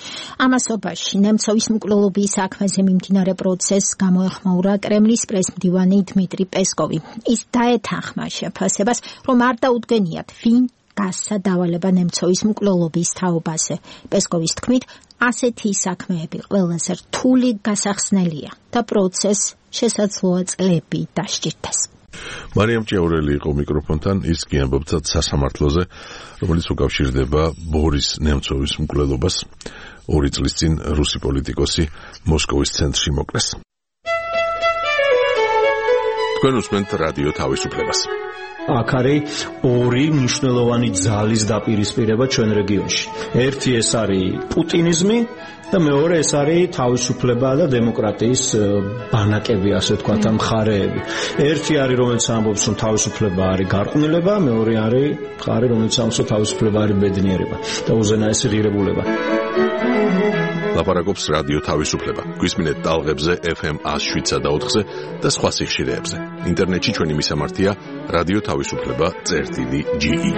ამასობაში ნემცოვის მკვლელობის საქმეზე მიმდინარე პროცესს გამოეხმაურა კრემლის პრესმდივანი დმიტრი პესკოვი. ის დაეთანხმა შეფასებას, რომ არ დაუდგენიათ ვინ გასცა დავალება ნემცოვის მკვლელობის თაობაზე. პესკოვის თქმით, ასეთი საქმეები ყველაზე რთული გასახსნელია და პროცესს შესაძლოა წლები დასჭირდეს. მარიამ ჭიაურელი იყო მიკროფონთან, ის კი ამბობდა სასამართლოზე, რომელიც უკავშირდება ბორის ნემცოვის მკვლელობას. 2 წლის წინ რუსი პოლიტიკოსი მოსკოვის ცენტრში მოკლეს. თქვენ უსმენთ რადიო თავისუფლებას. აქ არის ორი მნიშვნელოვანი ძალის დაპირისპირება ჩვენ რეგიონში. ერთი ეს არის პუტინიზმი და მეორე ეს არის თავისუფლება და დემოკრატიის ბანაკები, ასე ვთქვათ, მხარეები. ერთი არის, რომელიც ამბობს, რომ თავისუფლება არის გარყვნილება, მეორე არის მხარე, რომელიც ამბობს, რომ თავისუფლება არის ბედნიერება და უზენაესი ღირებულება. ლაპარაკობს რადიო თავისუფლება. გვისმინეთ ტალღებზე FM 107.4-ზე და სხვა სიხშირეებზე. ინტერნეტში ჩვენი მისამართია რადიო თავისუფლება.ge.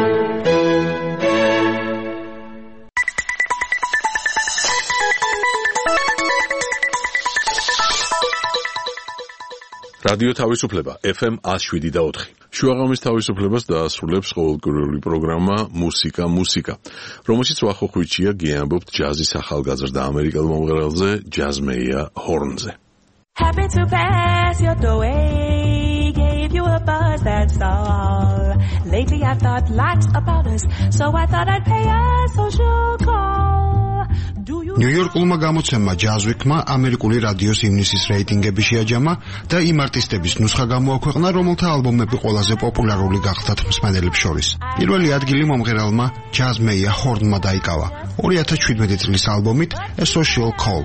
რადიო თავისუფლება FM 107.4. შუაღამის თავისუფლებას დაასრულებს ყოველკვირეული პროგრამა მუსიკა, რომელშიც ვახოხვიჩია გეამბობთ ჯაზის ახალგაზრდა ამერიკელ მომღერალზე ჯაზმეია ჰორნზე. Happy to pass your doorway, gave you a buzz, that's all. Lately I've thought lots about us, so I thought I'd pay a social call. ნიუ-იორკულმა გამოცემმა ჯაზვიკმა ამერიკული რადიოს ივნისის რეიტინგები შეაჯამა და იმ არტისტების ნუსხა გამოაქვეყნა, რომელთა ალბომები ყველაზე პოპულარული გახდათ მსმენელებს შორის. პირველი ადგილი მომღერალმა ჯაზმეია ჰორნმა დაიკავა 2017 წლის ალბომით A Social Call.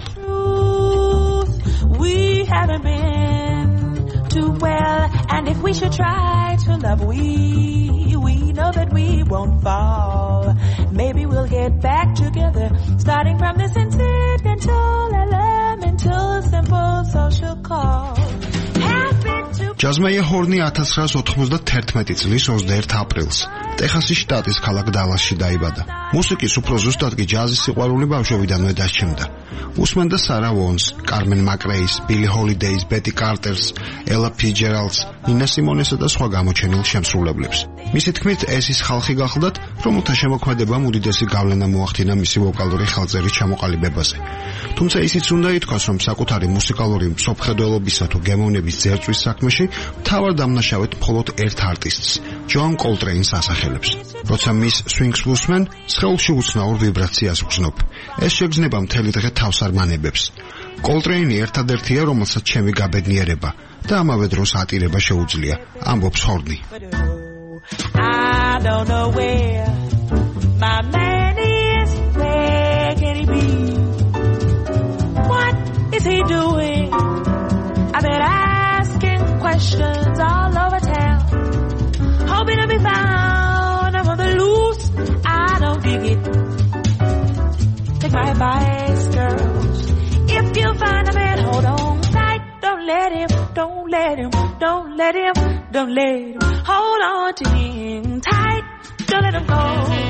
We haven't been too well, and if we should try to love, we know that we won't fall. Maybe we'll get back together, starting from this incidental, elemental, simple social call. ჯაზმეია ჰორნი 1991 წლის 21 აპრილს ტეხასის შტატის ქალაქ დალასში დაიბადა. მუსიკის უფრო ზუსტად კი ჯაზის სიყვარული ბავშვობიდანვე დასჩემდა. უსმენდა სარა ვონს, კარმენ მაკრეის, ბილი ჰოლიდეის, ბეტი კარტერს, ელა ფიჯერალდს, ნინა სიმონესა და სხვა გამოჩენილ შემსრულებლებს. მისი თქმით, ეს ის ხალხი გახლდათ, რომელთა შემოქმედებამ უდიდესი გავლენა მოახდინა მისი ვოკალური ხელწერის ჩამოყალიბებაზე. თუმცა ისიც უნდა ითქვას, რომ საკუთარი მუსიკალური მსოფლმხედველობისა თუ გემოვნების ძერწვის საქმეში მთავარ დამნაშავედ მხოლოდ ერთ არტისტს, ჯონ კოლტრეინს ასახელებს. როცა მის სვინგს ვუსმენ, სხეულში უცნაურ ვიბრაციას ვგრძნობ. ეს შეგრძნება მთელი დღე თავს არ მანებებს. კოლტრეინი ერთადერთია, რომელსაც ჩემი გაბედნიერება და ამავე დროს ატირება შეუძლია, ამბობს ჰორნი. I don't know where my man is. Where can he be? What is he doing? I've been asking questions all over town, hoping to be found. I'm on the loose. I don't dig it. Take my advice, girls. If you find a man, hold on tight. Don't let him, don't let him, don't let him, don't let him. Hold on to him tight. Don't let him go.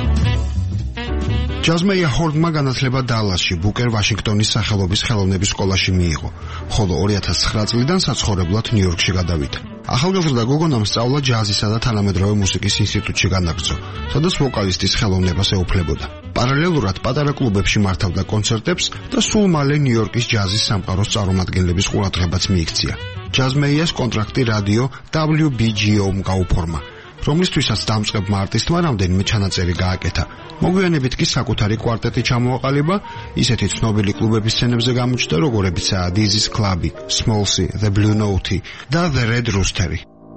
ჯაზმეია ჰორნმა განათლება დალასში, ბუკერ ვაშინგტონის სახელობის ხელოვნების სკოლაში მიიღო, ხოლო 2009 წლიდან საცხოვრებლად ნიუ-იორკში გადავიდა. ახალგაზრდა გოგონამ სწავლა ჯაზისა და თანამედროვე მუსიკის ინსტიტუტში განაგრძო, სადაც ვოკალისტის ხელოვნებას ეუფლებოდა. პარალელურად პატარა კლუბებში მართავდა კონცერტებს და სულ მალე ნიუ-იორკის ჯაზის სამყაროს წარმომადგენლების ყურადღებაც მიიქცია. ჯაზმეიას კონტრაქტი რადიო WBGO-მ გაუფორმა, რომლისთვისაც დამწყებმა არტისტმა რამდენიმე ჩანაწერი გააკეთა. მოგვიანებით კი საკუთარი კვარტეტი ჩამოაყალიბა, ისეთი ცნობილი კლუბების სცენებზე გამოჩნდა, როგორებიცაა Dizzy's Club, Smallsy, The Blue Note და The Red Rooster.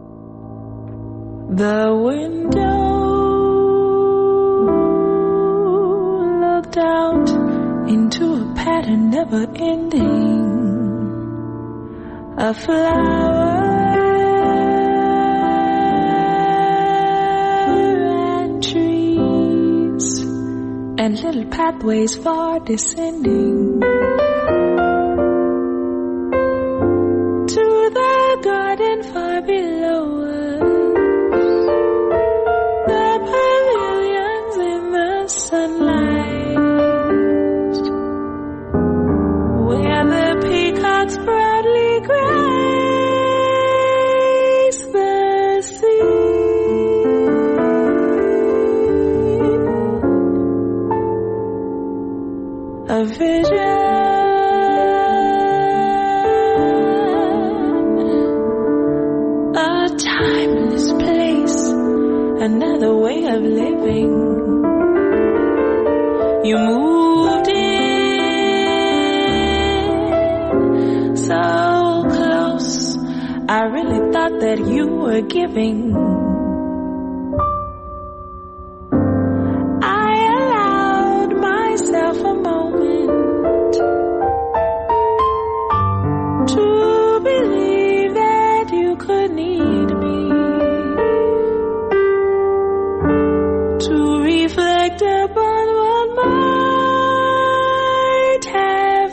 The window looked out into a pattern never ending. A flower and little pathways far descending to the garden far below us, the pavilions in the sunlight, where the peacocks proudly grace the sea. A vision, a timeless place, another way of living. You moved in so close, I really thought that you were giving. A moment to believe that you could need me, to reflect upon what might have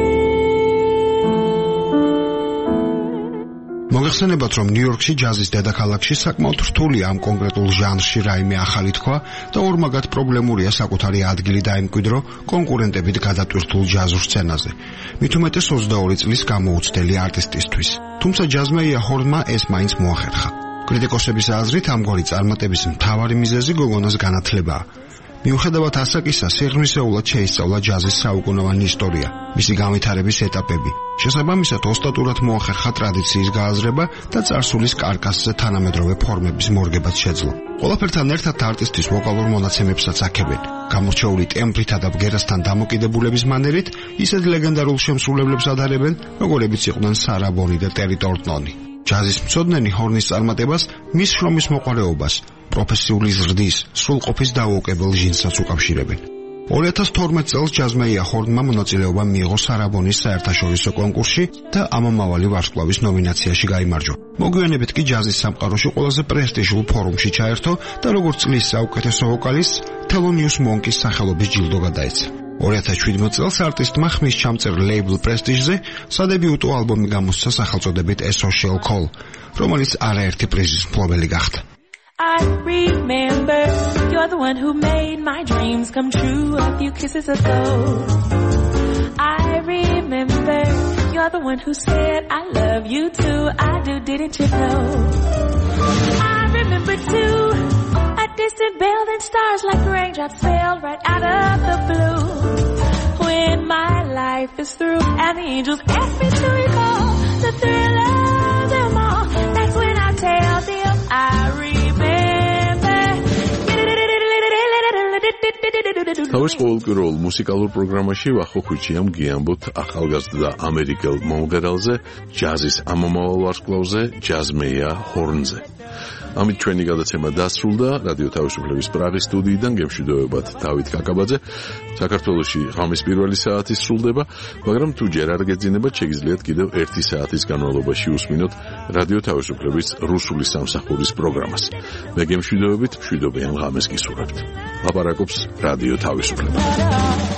been. მოგეხსენებათ, რომ ნიუ-იორკში ჯაზის დედაქალაქში საკმაოდ რთულია ამ კონკრეტულ ჟანრში რაიმე ახალი თქვა და ორმაგად პრობლემურია საკუთარი ადგილი დაემკვიდრო კონკურენტებით გადატვირთულ ჯაზურ სცენაზე. მით უმეტეს 22 წლის გამოუცდელი არტისტისთვის. თუმცა ჯაზმეია ჰორნმა ეს მაინც მოახერხა. კრიტიკოსების აზრით ამგვარი წარმატების მთავარი მიზეზი გოგონას განათლებაა. მიუხედავად ასაკისა, სიღრმისეულად შეისწავლა ჯაზის საუკუნოვანი ისტორია, მისი განვითარების ეტაპები. შესაბამისად, ოსტატურად მოახერხა ტრადიციის გააზრება და წარსულის კარკასზე თანამედროვე ფორმების მორგებაც შეძლო. ყველაფერთან ერთად არტისტის ვოკალურ მონაცემებსაც აქებენ. გამორჩეული ტემბრითა და ბგერასთან დამოკიდებულების მანერით, ისეთ ლეგენდარულ შემსრულებლებს ადარებენ, როგორებიც იყვნენ სარა ბონი და ტერი ტორტონი. ჯაზის მცოდნენი ჰორნის წარმატებას, მის შრომის მოყვარეობას, პროფესიული ზრდის, სრულყოფის დაუოკებელ ჟინსსაც უკავშირებენ. 2012 წელს ჯაზმეია ჰორნმა მონაწილეობა მიიღო სარაბონის საერთაშორისო კონკურსში და ამომავალი ვარსკვლავის ნომინაციაში გაიმარჯვა. მოგვიანებით კი ჯაზის სამყაროში ყველაზე პრესტიჟულ ფორუმში ჩაერთო და როგორც წლის საუკეთესო ვოკალისტს თელონიუს მონკის სახელობის ჯილდო გადაეცა. 2017 წელს არტისტმა ხმის ჩამწერ ლეიბლ პრესტიჟზე სადებიუტო ალბომი გამოსცა სახელწოდებით A Social Call, რომელიც არაერთი პრიზის მფლობელი გახდა. I remember you're the one who made my dreams come true a few kisses ago. I remember you're the one who said I love you too. I do, didn't you know? I remember too a distant bell and stars like raindrops fell right out of the blue. When my life is through and the angels ask me to recall the thrill of them all, that's when I tell them I remember. თავის ყოველკვირეულ მუსიკალურ პროგრამაში ვახოხუჩიამ გიამბოთ ახალგაზრდა ამერიკელ მომღერალზე, ჯაზის ამომავალ ვარსკვლავზე, ჯაზმეია ჰორნზე. ამით ჩვენი გადაცემა დასრულდა. რადიო თავისუფლების პრაღის სტუდიიდან გემშვიდობებათ დავით კაკაბაძე. საქართველოში ღამის პირველი საათი სრულდება, მაგრამ თუ ჯერ არ გეძინებათ, შეგიძლიათ კიდევ 1 საათის განმავლობაში უსმინოთ რადიო თავისუფლების რუსული სამსახურის პროგრამას. მე გემშვიდობებით მშვიდობიან ღამეს გისურვებთ. ლაპარაკობს რადიო თავისუფლება.